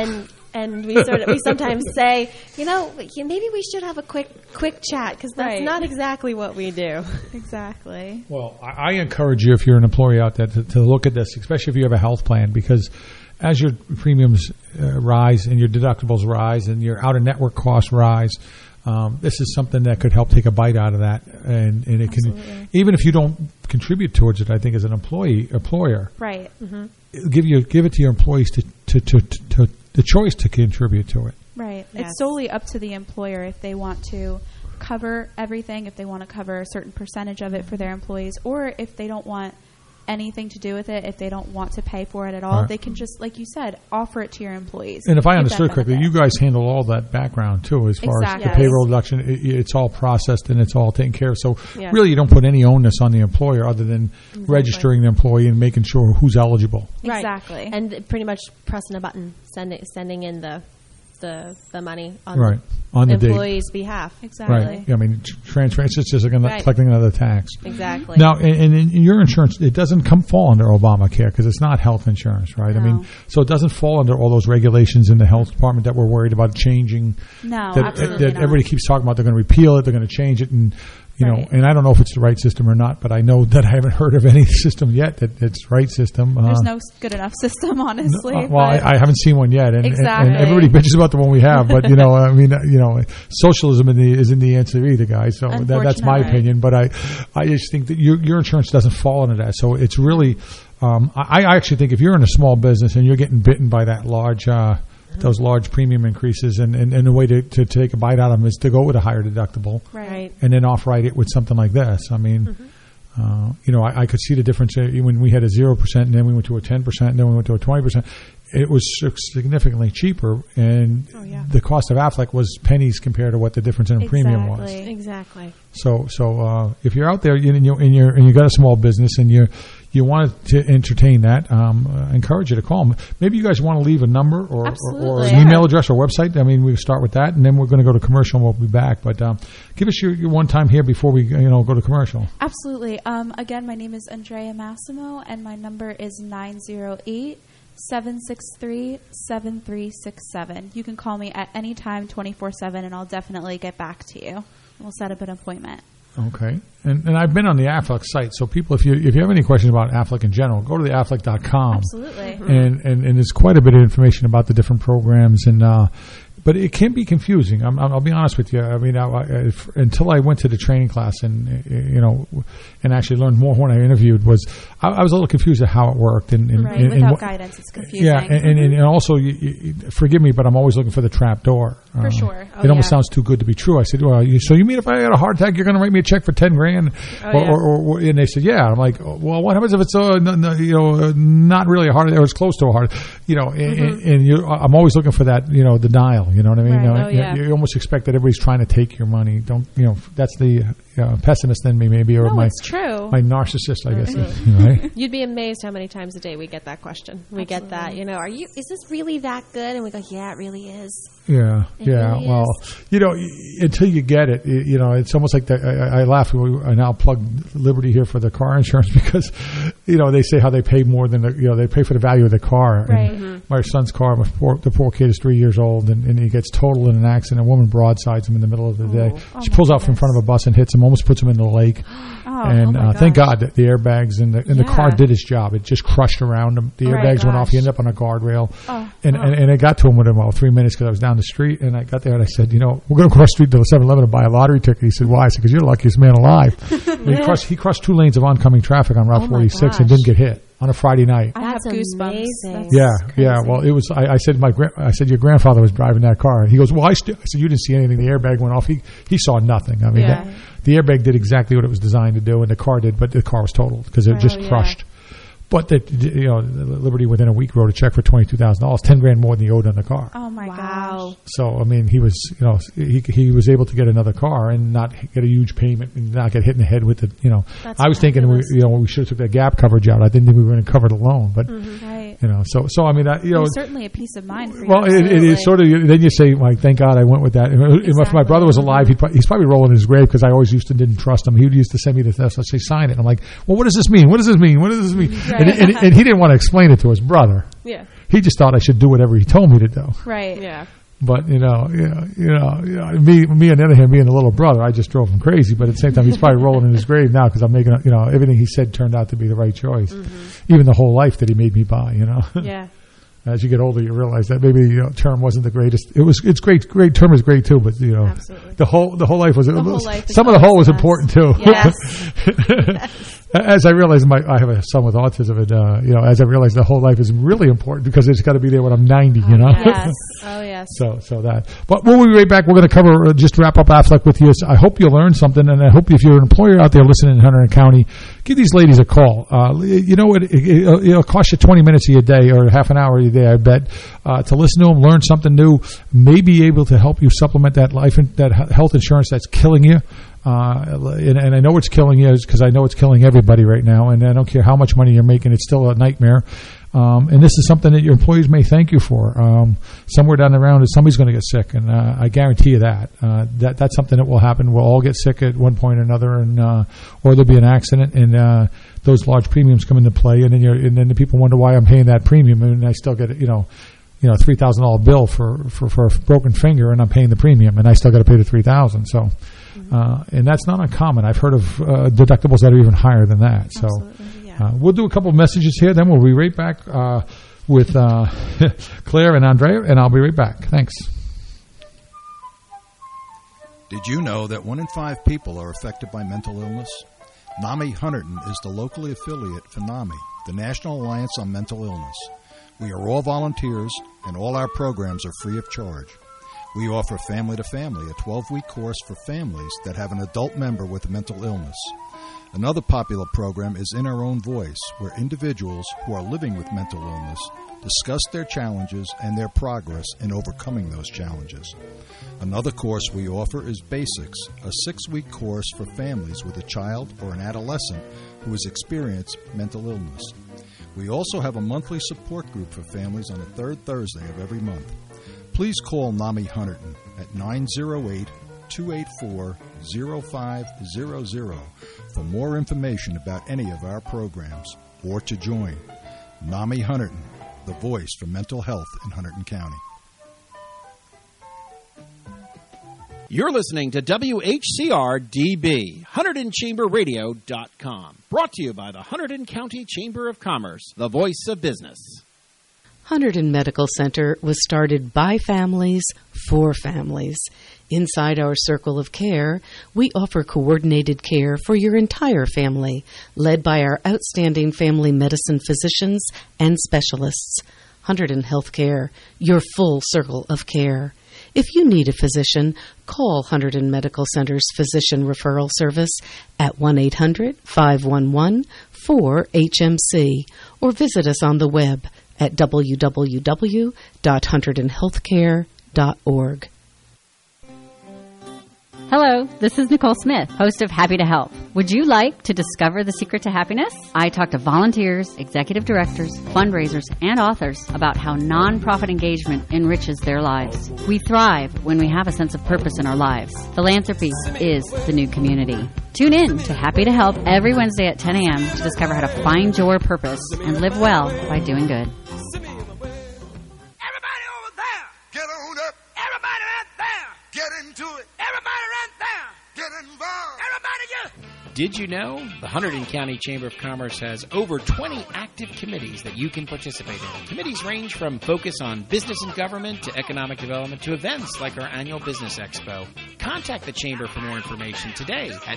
we sometimes say, maybe we should have a quick chat because that's not exactly what we do. Exactly. Well, I encourage you, if you're an employee out there, to look at this, especially if you have a health plan, because as your premiums rise and your deductibles rise and your out-of-network costs rise. This is something that could help take a bite out of that, and it can, even if you don't contribute towards it. I think as an employer, right, give it to your employees to the choice to contribute to it. Right, yes. It's solely up to the employer if they want to cover everything, if they want to cover a certain percentage of it for their employees, or if they don't want anything to do with it, if they don't want to pay for it at all, they can just, like you said, offer it to your employees. And if I understood correctly, you guys handle all that background too, as far as the payroll deduction. It's all processed and it's all taken care of. So really, you don't put any onus on the employer other than registering the employee and making sure who's eligible. Right. Exactly, and pretty much pressing a button, sending in the money on the employee's behalf. Exactly. Right. Transfer. It's just collecting another tax. Exactly. Now, and in your insurance, it doesn't fall under Obamacare because it's not health insurance, right? No. So it doesn't fall under all those regulations in the health department that we're worried about changing. No, absolutely not. Everybody keeps talking about they're going to repeal it, they're going to change it, and You know, and I don't know if it's the right system or not, but I know that I haven't heard of any system yet that it's right system. There's no good enough system, honestly. I haven't seen one yet, and everybody bitches about the one we have. But I mean, socialism is in the answer either, guys. So that's my opinion. But I just think that your insurance doesn't fall into that. So it's really, I actually think if you're in a small business and you're getting bitten by that those large premium increases, and the way to take a bite out of them is to go with a higher deductible, right, and then off-write it with something like this. I mean, I could see the difference when we had a 0%, and then we went to a 10%, and then we went to a 20%. It was significantly cheaper, and the cost of Aflac was pennies compared to what the difference in premium was. Exactly. So if you're out there and you got a small business and you want to entertain that, I encourage you to call them. Maybe you guys want to leave a number or an email address or website. I mean, we start with that, and then we're going to go to commercial, and we'll be back. But give us your one time here before we go to commercial. Absolutely. Again, my name is Andrea Massimo, and my number is 908-763-7367. You can call me at any time, 24/7, and I'll definitely get back to you. We'll set up an appointment. Okay. And I've been on the Aflac site, so people, if you have any questions about Aflac in general, go to the Aflac.com. Absolutely. And there's quite a bit of information about the different programs, but it can be confusing. I'll be honest with you. I mean, until I went to the training class and actually learned more when I interviewed, I was a little confused at how it worked. Without guidance, it's confusing. Yeah, and also, forgive me, but I'm always looking for the trap door. For sure. It almost sounds too good to be true. I said, well, so you mean if I had a heart attack, you're going to write me a check for $10,000? And they said, yeah. I'm like, well, what happens if it's not really a heart attack, or it's close to a heart? I'm always looking for that, the dial. You know what I mean? Right. You almost expect that everybody's trying to take your money. Don't that's the pessimist in me, maybe, or it's true. my narcissist, I guess. Right? You'd be amazed how many times a day we get that question. We get that. Is this really that good? And we go, yeah, it really is. Yeah, really well, until you get it, it's almost like I laugh. I now plug Liberty here for the car insurance because, they say how they pay more than they pay for the value of the car. Right. And my son's car, the poor kid is 3 years old, and he gets totaled in an accident. A woman broadsides him in the middle of the day. She pulls out from front of a bus and hits him, almost puts him in the lake. Thank God that the airbags and the car did its job. It just crushed around him. The airbags went off. He ended up on a guardrail. And I got to him within about 3 minutes because I was down the street, and I got there and I said, we're going to cross the street to the 7-Eleven and buy a lottery ticket. He said, why? I said, because you're the luckiest man alive. He crossed 2 lanes of oncoming traffic on Route 46 and didn't get hit on a Friday night. I have goosebumps. Yeah. Well, it was. I said your grandfather was driving that car. And he goes, well, I said, you didn't see anything. The airbag went off. He saw nothing. I mean, the airbag did exactly what it was designed to do, and the car did, but the car was totaled because it just crushed. But Liberty within a week wrote a check for $22,000, $10,000 more than he owed on the car. Oh my gosh! So I mean, he was he was able to get another car and not get a huge payment and not get hit in the head with the That's I was thinking we should have took that gap coverage out. I didn't think we were going to cover it alone, but so I mean it's certainly a peace of mind for you. Well, it is sort of. Then you say, like, thank God I went with that. If my brother was alive, he's probably rolling in his grave because I always didn't trust him. He used to send me the test. I'd say, sign it. And I'm like, well, what does this mean? What does this mean? What does this mean? Right. And he didn't want to explain it to his brother. Yeah. He just thought I should do whatever he told me to do. Right. Yeah. But me on the other hand, being a little brother, I just drove him crazy. But at the same time, he's probably rolling in his grave now because I'm making everything he said turned out to be the right choice. Even the whole life that he made me buy. Yeah. As you get older, you realize that maybe the term wasn't the greatest. It's great. Great term is great too, but Absolutely. the whole life was. Some of the whole was important too. Yes. As I realized, I have a son with autism, and as I realized, the whole life is really important because it's got to be there when I'm 90. Yes. Oh yes. So that. But we'll be right back. We're going to cover just to wrap up Aflac with you. So I hope you'll learn something, and I hope if you're an employer out there listening in Hunterdon County, give these ladies a call. It'll cost you 20 minutes of your day or half an hour of your day, I bet, to listen to them, learn something new, may be able to help you supplement that that health insurance that's killing you. And I know it's killing you because I know it's killing everybody right now. And I don't care how much money you're making; it's still a nightmare. And this is something that your employees may thank you for. Somewhere down the road, somebody's going to get sick, and I guarantee you that. That's something that will happen. We'll all get sick at one point or another, and or there'll be an accident, and those large premiums come into play, and then the people wonder why I'm paying that premium, and I still get it. $3,000 bill for a broken finger, and I'm paying the premium, and I still got to pay the $3,000. So, and that's not uncommon. I've heard of deductibles that are even higher than that. So, we'll do a couple of messages here, then we'll be right back with Claire and Andrea, and I'll be right back. Thanks. Did you know that 1 in 5 people are affected by mental illness? NAMI Hunterdon is the locally affiliate for NAMI, the National Alliance on Mental Illness. We are all volunteers, and all our programs are free of charge. We offer Family to Family, a 12-week course for families that have an adult member with a mental illness. Another popular program is In Our Own Voice, where individuals who are living with mental illness discuss their challenges and their progress in overcoming those challenges. Another course we offer is Basics, a 6-week course for families with a child or an adolescent who has experienced mental illness. We also have a monthly support group for families on the third Thursday of every month. Please call NAMI Hunterdon at 908-284-0500 for more information about any of our programs or to join. NAMI Hunterdon, the voice for mental health in Hunterdon County. You're listening to WHCR-DB, HunterdonChamberRadio.com. Brought to you by the Hunterdon County Chamber of Commerce, the voice of business. Hunterdon Medical Center was started by families for families. Inside our circle of care, we offer coordinated care for your entire family, led by our outstanding family medicine physicians and specialists. Hunterdon Healthcare, your full circle of care. If you need a physician, call Hunterdon Medical Center's Physician Referral Service at 1-800-511-4HMC or visit us on the web at www.hunterdonhealthcare.org. Hello, this is Nicole Smith, host of Happy to Help. Would you like to discover the secret to happiness? I talk to volunteers, executive directors, fundraisers, and authors about how nonprofit engagement enriches their lives. We thrive when we have a sense of purpose in our lives. Philanthropy is the new community. Tune in to Happy to Help every Wednesday at 10 a.m. to discover how to find your purpose and live well by doing good. Everybody over there, get on up. Everybody right there, get into it. Everybody right there, get involved. Everybody, yeah. Did you know the Hunterdon County Chamber of Commerce has over 20 active committees that you can participate in? Committees range from focus on business and government to economic development to events like our annual Business Expo. Contact the Chamber for more information today at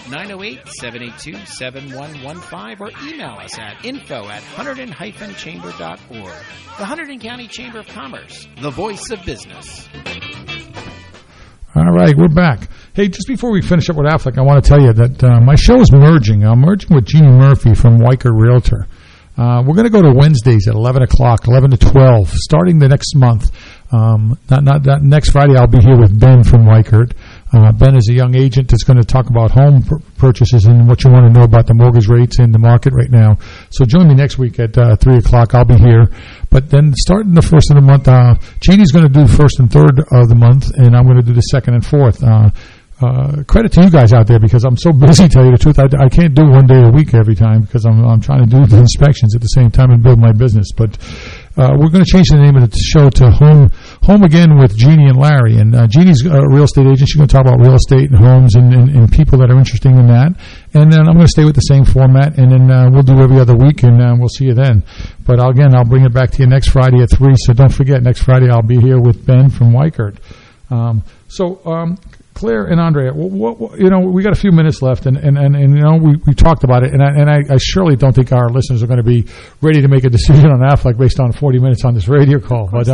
908-782-7115 or email us at info@hunterdon-chamber.org. The Hunterdon County Chamber of Commerce, the voice of business. All right, we're back. Hey, just before we finish up with Affleck, I want to tell you that my show is merging. I'm merging with Jeannie Murphy from Weichert Realtor. We're going to go to Wednesdays at 11 o'clock, 11 to 12, starting the next month. Not next Friday, I'll be here with Ben from Weichert. Ben is a young agent that's going to talk about home purchases and what you want to know about the mortgage rates in the market right now. So join me next week at 3 o'clock. I'll be here. But then starting the first of the month, Jeannie's going to do the first and third of the month, and I'm going to do the second and fourth. Credit to you guys out there because I'm so busy, tell you the truth. I can't do one day a week every time because I'm trying to do the inspections at the same time and build my business. But we're going to change the name of the show to Home Again with Jeannie and Larry. And Jeannie's a real estate agent. She's going to talk about real estate and homes and people that are interested in that. And then I'm going to stay with the same format, and then we'll do every other week, and we'll see you then. But again, I'll bring it back to you next Friday at 3, so don't forget, next Friday I'll be here with Ben from Weichert. Claire and Andrea, we got a few minutes left, and we talked about it, and I surely don't think our listeners are going to be ready to make a decision on Affleck based on 40 minutes on this radio call. But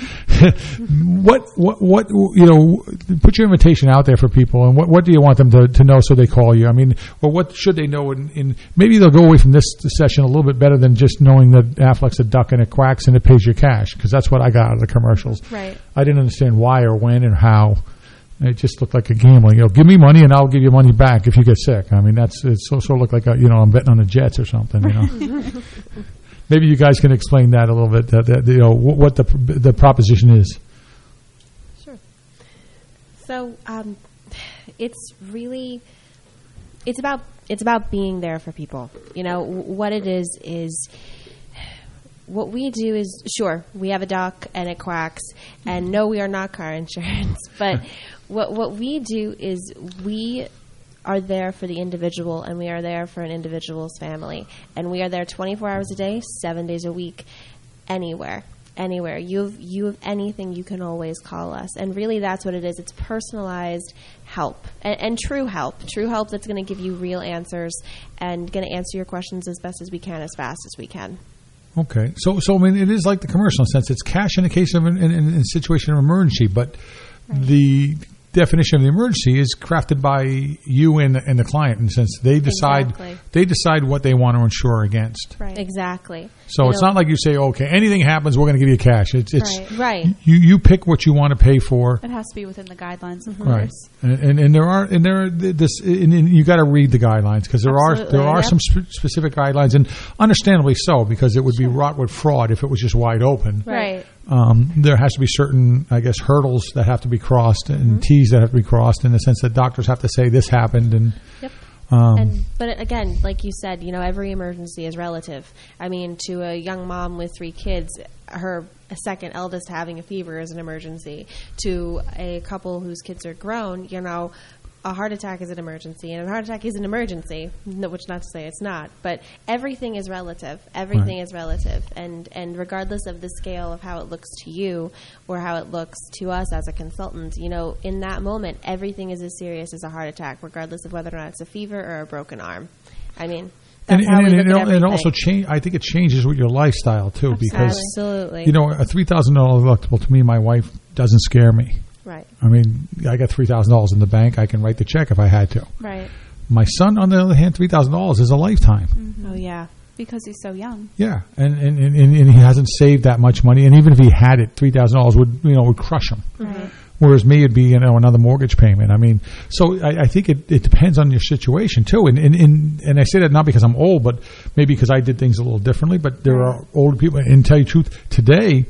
put your invitation out there for people, and what do you want them to know so they call you? I mean, or what should they know? In maybe they'll go away from this session a little bit better than just knowing that Affleck's a duck and it quacks and it pays you cash, because that's what I got out of the commercials. Right. I didn't understand why or when or how. It just looked like a gambling. Give me money and I'll give you money back if you get sick. I mean, it so looked like I'm betting on the Jets or something. Maybe you guys can explain that a little bit. What the proposition is. Sure. So it's about being there for people. What it is what we do is, sure, we have a duck and it quacks, and no, we are not car insurance. But what we do is we are there for the individual, and we are there for an individual's family. And we are there 24 hours a day, 7 days a week, anywhere. You have anything, you can always call us. And really that's what it is. It's personalized help and true help that's going to give you real answers and going to answer your questions as best as we can, as fast as we can. Okay. So I mean, it is like the commercial sense. It's cash in a case of in a situation of emergency, but the definition of the emergency is crafted by you and the client, in the sense they decide what they want to insure against. Right. Exactly. So it's not like you say, okay, anything happens, we're going to give you cash. It's right. You pick what you want to pay for. It has to be within the guidelines, of Right. course. And you got to read the guidelines, because there are some specific guidelines, and understandably so, because it would be wrought with fraud if it was just wide open. Right. There has to be certain, I guess, hurdles that have to be crossed and T's that have to be crossed, in the sense that doctors have to say this happened. And yep. But again, like you said, every emergency is relative. I mean, to a young mom with 3 kids, her second eldest having a fever is an emergency. To a couple whose kids are grown, a heart attack is an emergency, and a heart attack is an emergency, which not to say it's not, but everything is relative. Everything is relative, and regardless of the scale of how it looks to you or how it looks to us as a consultant, in that moment, everything is as serious as a heart attack, regardless of whether or not it's a fever or a broken arm. I mean, that's how we look at everything. And also I think it changes with your lifestyle too, because absolutely, a $3,000 deductible to me, my wife, doesn't scare me. Right. I mean, I got $3,000 in the bank. I can write the check if I had to. Right. My son, on the other hand, $3,000 is a lifetime. Mm-hmm. Oh, yeah. Because he's so young. Yeah, and he hasn't saved that much money. And even if he had it, $3,000 would crush him. Right. Whereas me, it'd be another mortgage payment. I mean, so I think it depends on your situation too. And I say that not because I'm old, but maybe because I did things a little differently. But there are older people. And to tell you the truth, today,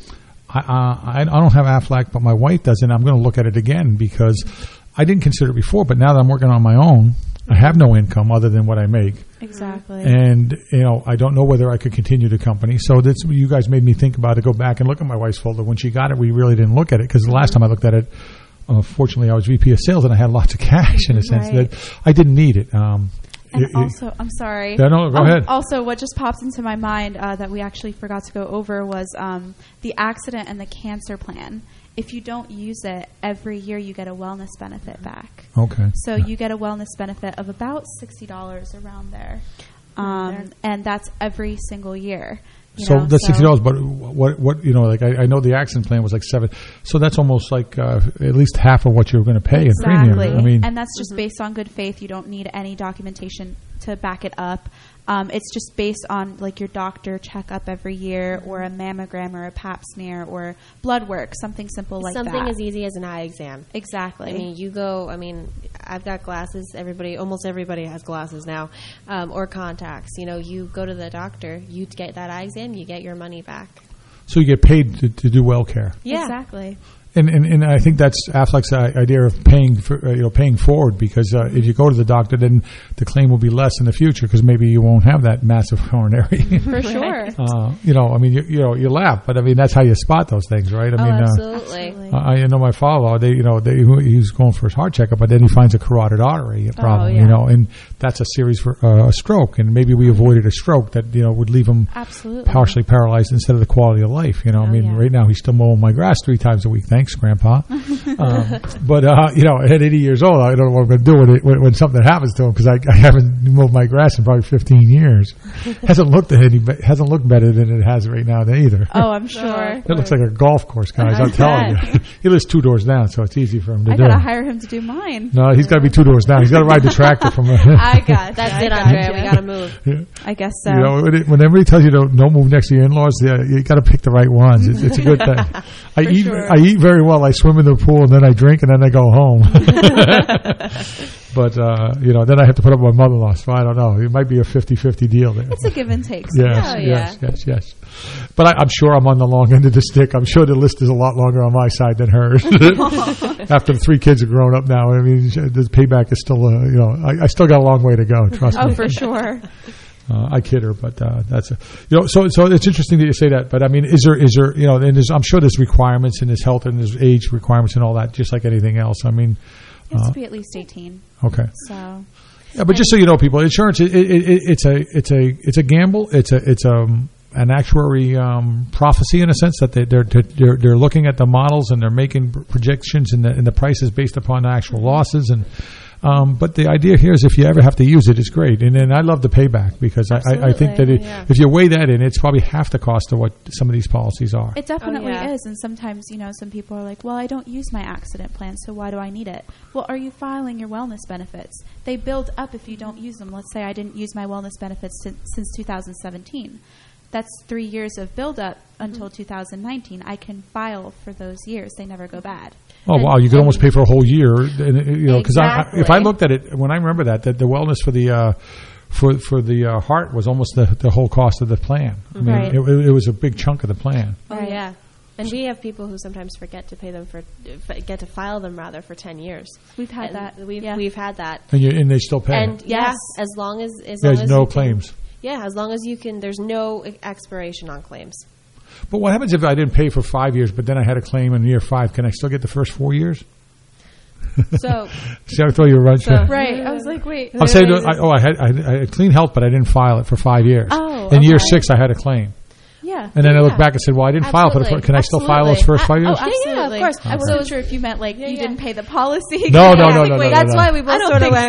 I don't have Aflac, but my wife does, and I'm going to look at it again, because I didn't consider it before, but now that I'm working on my own, I have no income other than what I make. Exactly. And, I don't know whether I could continue the company. So you guys made me think about it, go back and look at my wife's folder. When she got it, we really didn't look at it, because the last time I looked at it, fortunately, I was VP of sales and I had lots of cash, in a sense that I didn't need it. And also, I'm sorry. No, go ahead. Also, what just popped into my mind that we actually forgot to go over was the accident and the cancer plan. If you don't use it, every year you get a wellness benefit back. Okay. So you get a wellness benefit of about $60 around there. And that's every single year. So that's $60, but what I know the accident plan was like $7, so that's almost like at least half of what you're going to pay in premium. I mean, and that's just based on good faith. You don't need any documentation to back it up. It's just based on like your doctor checkup every year, or a mammogram, or a Pap smear, or blood work, something simple like that. Something as easy as an eye exam. Exactly. I mean, I've got glasses. Almost everybody has glasses now, or contacts. You go to the doctor, you get that eye exam, you get your money back. So you get paid to do well care. Yeah, exactly. And I think that's Aflac's idea of paying forward, because if you go to the doctor, then the claim will be less in the future, because maybe you won't have that massive coronary. For sure. You laugh, but I mean that's how you spot those things, right? I mean, absolutely. I know my father. He was going for his heart checkup, but then he finds a carotid artery problem. And that's a series for a stroke, and maybe we avoided a stroke that would leave him partially paralyzed instead of the quality of life. Right now he's still mowing my grass 3 times a week. Thanks, Grandpa. But at 80 years old, I don't know what I'm going to do with it when something happens to him, because I haven't mowed my grass in probably 15 years. Hasn't looked better than it has right now either. Oh, I'm sure. It looks like a golf course, guys. I'm telling you. He lives 2 doors down, so it's easy for him to do. I gotta hire him to do mine. No, he's got to be 2 doors down. He's got to ride the tractor from. I got that's it, Andrea. We got to move. Yeah. I guess so. When everybody tells you don't move next to your in-laws, you got to pick the right ones. It's a good thing. I eat very well. I swim in the pool, and then I drink, and then I go home. But then I have to put up with my mother-in-law. So I don't know. It might be a 50-50 deal there. It's a give and take. Yes. But I'm sure I'm on the long end of the stick. I'm sure the list is a lot longer on my side than hers. After the 3 kids are grown up now, I mean, the payback is still, I still got a long way to go. Trust me. Oh, for sure. I kid her, but that's so it's interesting that you say that. But I mean, is there and I'm sure there's requirements in this health and there's age requirements and all that, just like anything else. I mean, it has to be at least 18. Okay. So. Yeah, but just so you know, people, insurance it's a gamble. It's an actuary prophecy in a sense that they're looking at the models and they're making projections and the prices based upon the actual losses and. But the idea here is if you ever have to use it, it's great. And I love the payback because I think that if you weigh that in, it's probably half the cost of what some of these policies are. It definitely is. And sometimes, some people are like, well, I don't use my accident plan, so why do I need it? Well, are you filing your wellness benefits? They build up if you don't use them. Let's say I didn't use my wellness benefits since 2017. That's 3 years of build-up until 2019. I can file for those years. They never go bad. Oh, wow. You could almost pay for a whole year. Because Exactly. if I looked at it, when I remember that the wellness for the heart was almost the whole cost of the plan. I mean, Right. it was a big chunk of the plan. Oh, yeah. And we have people who sometimes forget to pay them get to file them rather for 10 years. We've had And that. We've had that. And they still pay. And Yes. as long as There's no you can- claims. Yeah, as long as you can. There's no expiration on claims. But what happens if I didn't pay for 5 years, but then I had a claim in year 5? Can I still get the first 4 years? So See, I thought you were right. Right. I was like, wait. I'm saying, I had clean health, but I didn't file it for 5 years. Oh, In year okay. 6, I had a claim. Yeah. And then I Yeah. looked back and said, well, I didn't file for the Absolutely. Can I still file those first 5 years? Oh, absolutely. of course. I wasn't sure if you meant like you didn't pay the policy. No. That's why we both sort of went.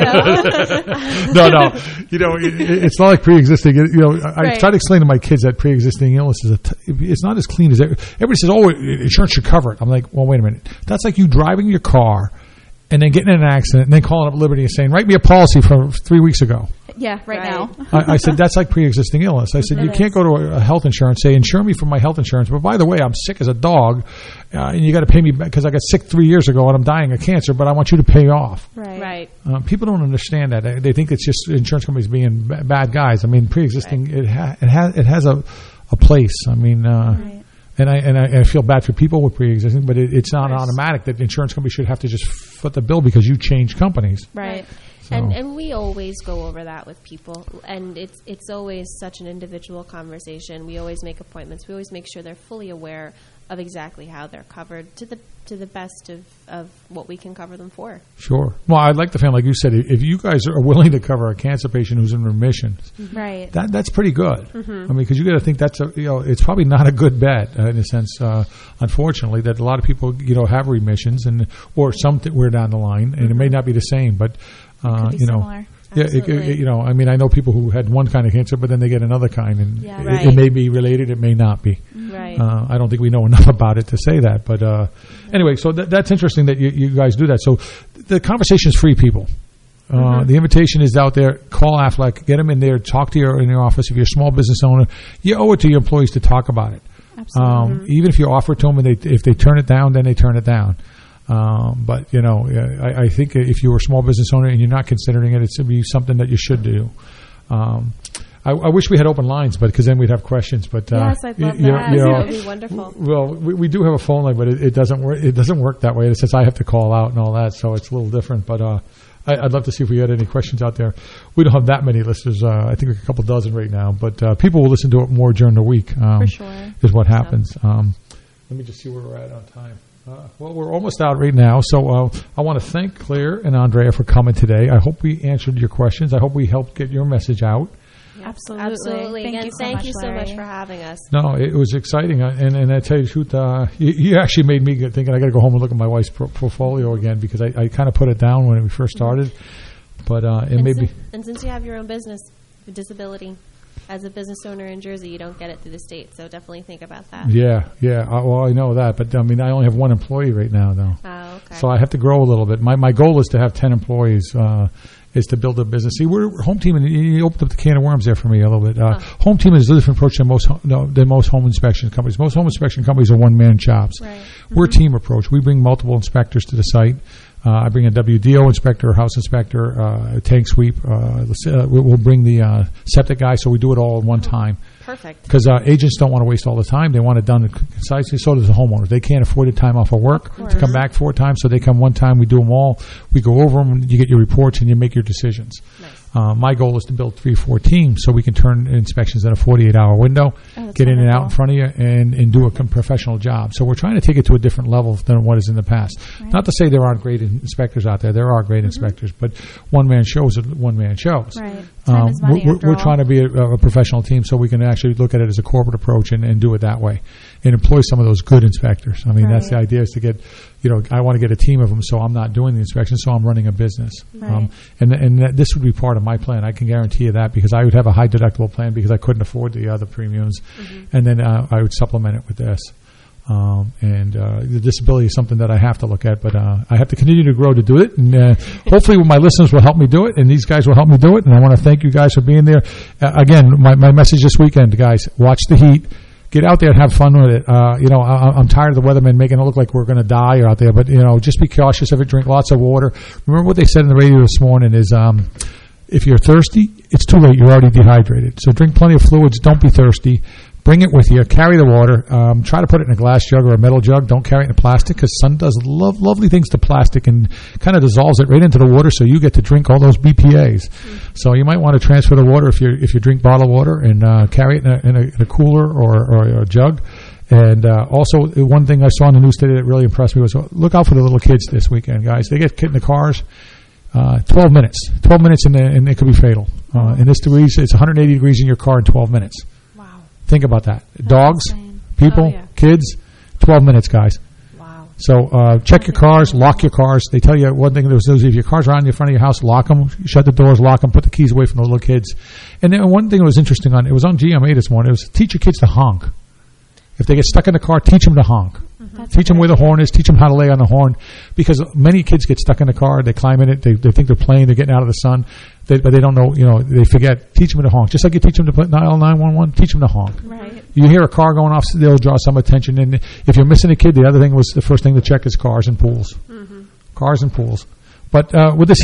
No. It's not like pre-existing. I Right. try to explain to my kids that pre-existing illness it's not as clean as everybody says. Oh, insurance should cover it. I'm like, well, wait a minute. That's like you driving your car and then getting in an accident and then calling up Liberty and saying, write me a policy from 3 weeks ago. Yeah, right now. I said, that's like pre-existing illness. I said, you can't go to a health insurance, say, insure me for my health insurance. But by the way, I'm sick as a dog, and you got to pay me back because I got sick 3 years ago and I'm dying of cancer, but I want you to pay off. Right. People don't understand that. They think it's just insurance companies being bad guys. I mean, pre-existing, it has a place. I mean, Right. and I feel bad for people with pre-existing, but it's not automatic that insurance companies should have to just foot the bill because you changed companies. Right. So. And we always go over that with people, and it's always such an individual conversation. We always make appointments. We always make sure they're fully aware of exactly how they're covered to the best of what we can cover them for. Sure. Well, I'd like to find, like you said, if you guys are willing to cover a cancer patient who's in remission, Right. that's pretty good. I mean, because you got to think that's it's probably not a good bet in a sense. Unfortunately, that a lot of people have remissions or somewhere down the line, and it may not be the same, but Could be similar. yeah, Absolutely. I mean, I know people who had one kind of cancer, but then they get another kind, and Yeah. it Right. may be related, it may not be. Right. I don't think we know enough about it to say that, but anyway, so that's interesting that you guys do that. So the conversation is free, people. The invitation is out there. Call Aflac, get them in there, talk to in your office. If you're a small business owner, you owe it to your employees to talk about it. Absolutely. Even if you offer it to them, and if they turn it down, then they turn it down. But I think if you're a small business owner and you're not considering it, it's to be something that you should do. I wish we had open lines, but because then we'd have questions. But Yes, I'd love that. That would be wonderful. well, we do have a phone line, but it doesn't work. It doesn't work that way. It says I have to call out and all that, so it's a little different. But I'd love to see if we had any questions out there. We don't have that many listeners. I think we're a couple dozen right now, but people will listen to it more during the week. For sure. Is what happens. Let me just see where we're at on time. Well, we're almost out right now, so I want to thank Claire and Andrea for coming today. I hope we answered your questions. I hope we helped get your message out. Absolutely. Again, thank you so much for having us. No, it was exciting, and I tell you the truth, you actually made me thinking I got to go home and look at my wife's portfolio again because I kind of put it down when we first started, but it may be. And since you have your own business, disability, as a business owner in Jersey, you don't get it through the state, so definitely think about that. Yeah. Well, I know that, but I mean, I only have one employee right now, though. Oh, okay. So I have to grow a little bit. My goal is to have 10 employees. Is to build a business. See, we're Home Team, and you opened up the can of worms there for me a little bit. Home Team is a different approach than most home inspection companies. Most home inspection companies are one-man shops. Right. We're a team approach. We bring multiple inspectors to the site. I bring a WDO inspector, a house inspector, a tank sweep. We'll bring the septic guy, so we do it all at one time. Perfect. Because agents don't want to waste all the time. They want it done concisely. So does the homeowners. They can't afford the time off of work to come back 4 times, so they come one time. We do them all. We go over them. You get your reports, and you make your decisions. Nice. My goal is to build 3-4 teams so we can turn inspections in a 48-hour window, get in and out in front of you, and do a professional job. So we're trying to take it to a different level than what is in the past. Right. Not to say there aren't great inspectors out there. There are great inspectors, but one-man shows are one-man shows. Right. Time is money we're trying to be a professional team so we can actually look at it as a corporate approach and do it that way and employ some of those good inspectors. I mean, that's the idea, is to get, I want to get a team of them, so I'm not doing the inspection, so I'm running a business. Right. And this would be part of my plan. I can guarantee you that, because I would have a high deductible plan because I couldn't afford the other premiums, and then I would supplement it with this. The disability is something that I have to look at, but I have to continue to grow to do it, and hopefully my listeners will help me do it, and these guys will help me do it, and I want to thank you guys for being there. Again, my message this weekend, guys, watch the heat. Get out there and have fun with it. I'm tired of the weathermen making it look like we're going to die out there, but, just be cautious of it. Drink lots of water. Remember what they said in the radio this morning is, if you're thirsty, it's too late. You're already dehydrated. So drink plenty of fluids. Don't be thirsty. Bring it with you. Carry the water. Try to put it in a glass jug or a metal jug. Don't carry it in plastic, because sun does lovely things to plastic and kind of dissolves it right into the water, so you get to drink all those BPAs. So you might want to transfer the water if you drink bottled water, and carry it in a cooler or a jug. And also, one thing I saw in the news today that really impressed me was, look out for the little kids this weekend, guys. They get in the cars. 12 minutes. 12 minutes, and it could be fatal. In this degrees, it's 180 degrees in your car in 12 minutes. Think about that. Dogs, people, kids, 12 minutes, guys. Wow. So check your cars, lock your cars. They tell you one thing, if your cars are on in front of your house, lock them, shut the doors, lock them, put the keys away from the little kids. And then one thing that was interesting, it was on GMA this morning, it was teach your kids to honk. If they get stuck in the car, teach them to honk. Teach them where the horn is. Teach them how to lay on the horn, because many kids get stuck in the car. They climb in it. They think they're playing. They're getting out of the sun, but they don't know. They forget. Teach them to honk, just like you teach them to put dial 911. Teach them to honk. Right. You hear a car going off, they'll draw some attention. And if you're missing a kid, the other thing was the first thing to check is cars and pools. Cars and pools. But with this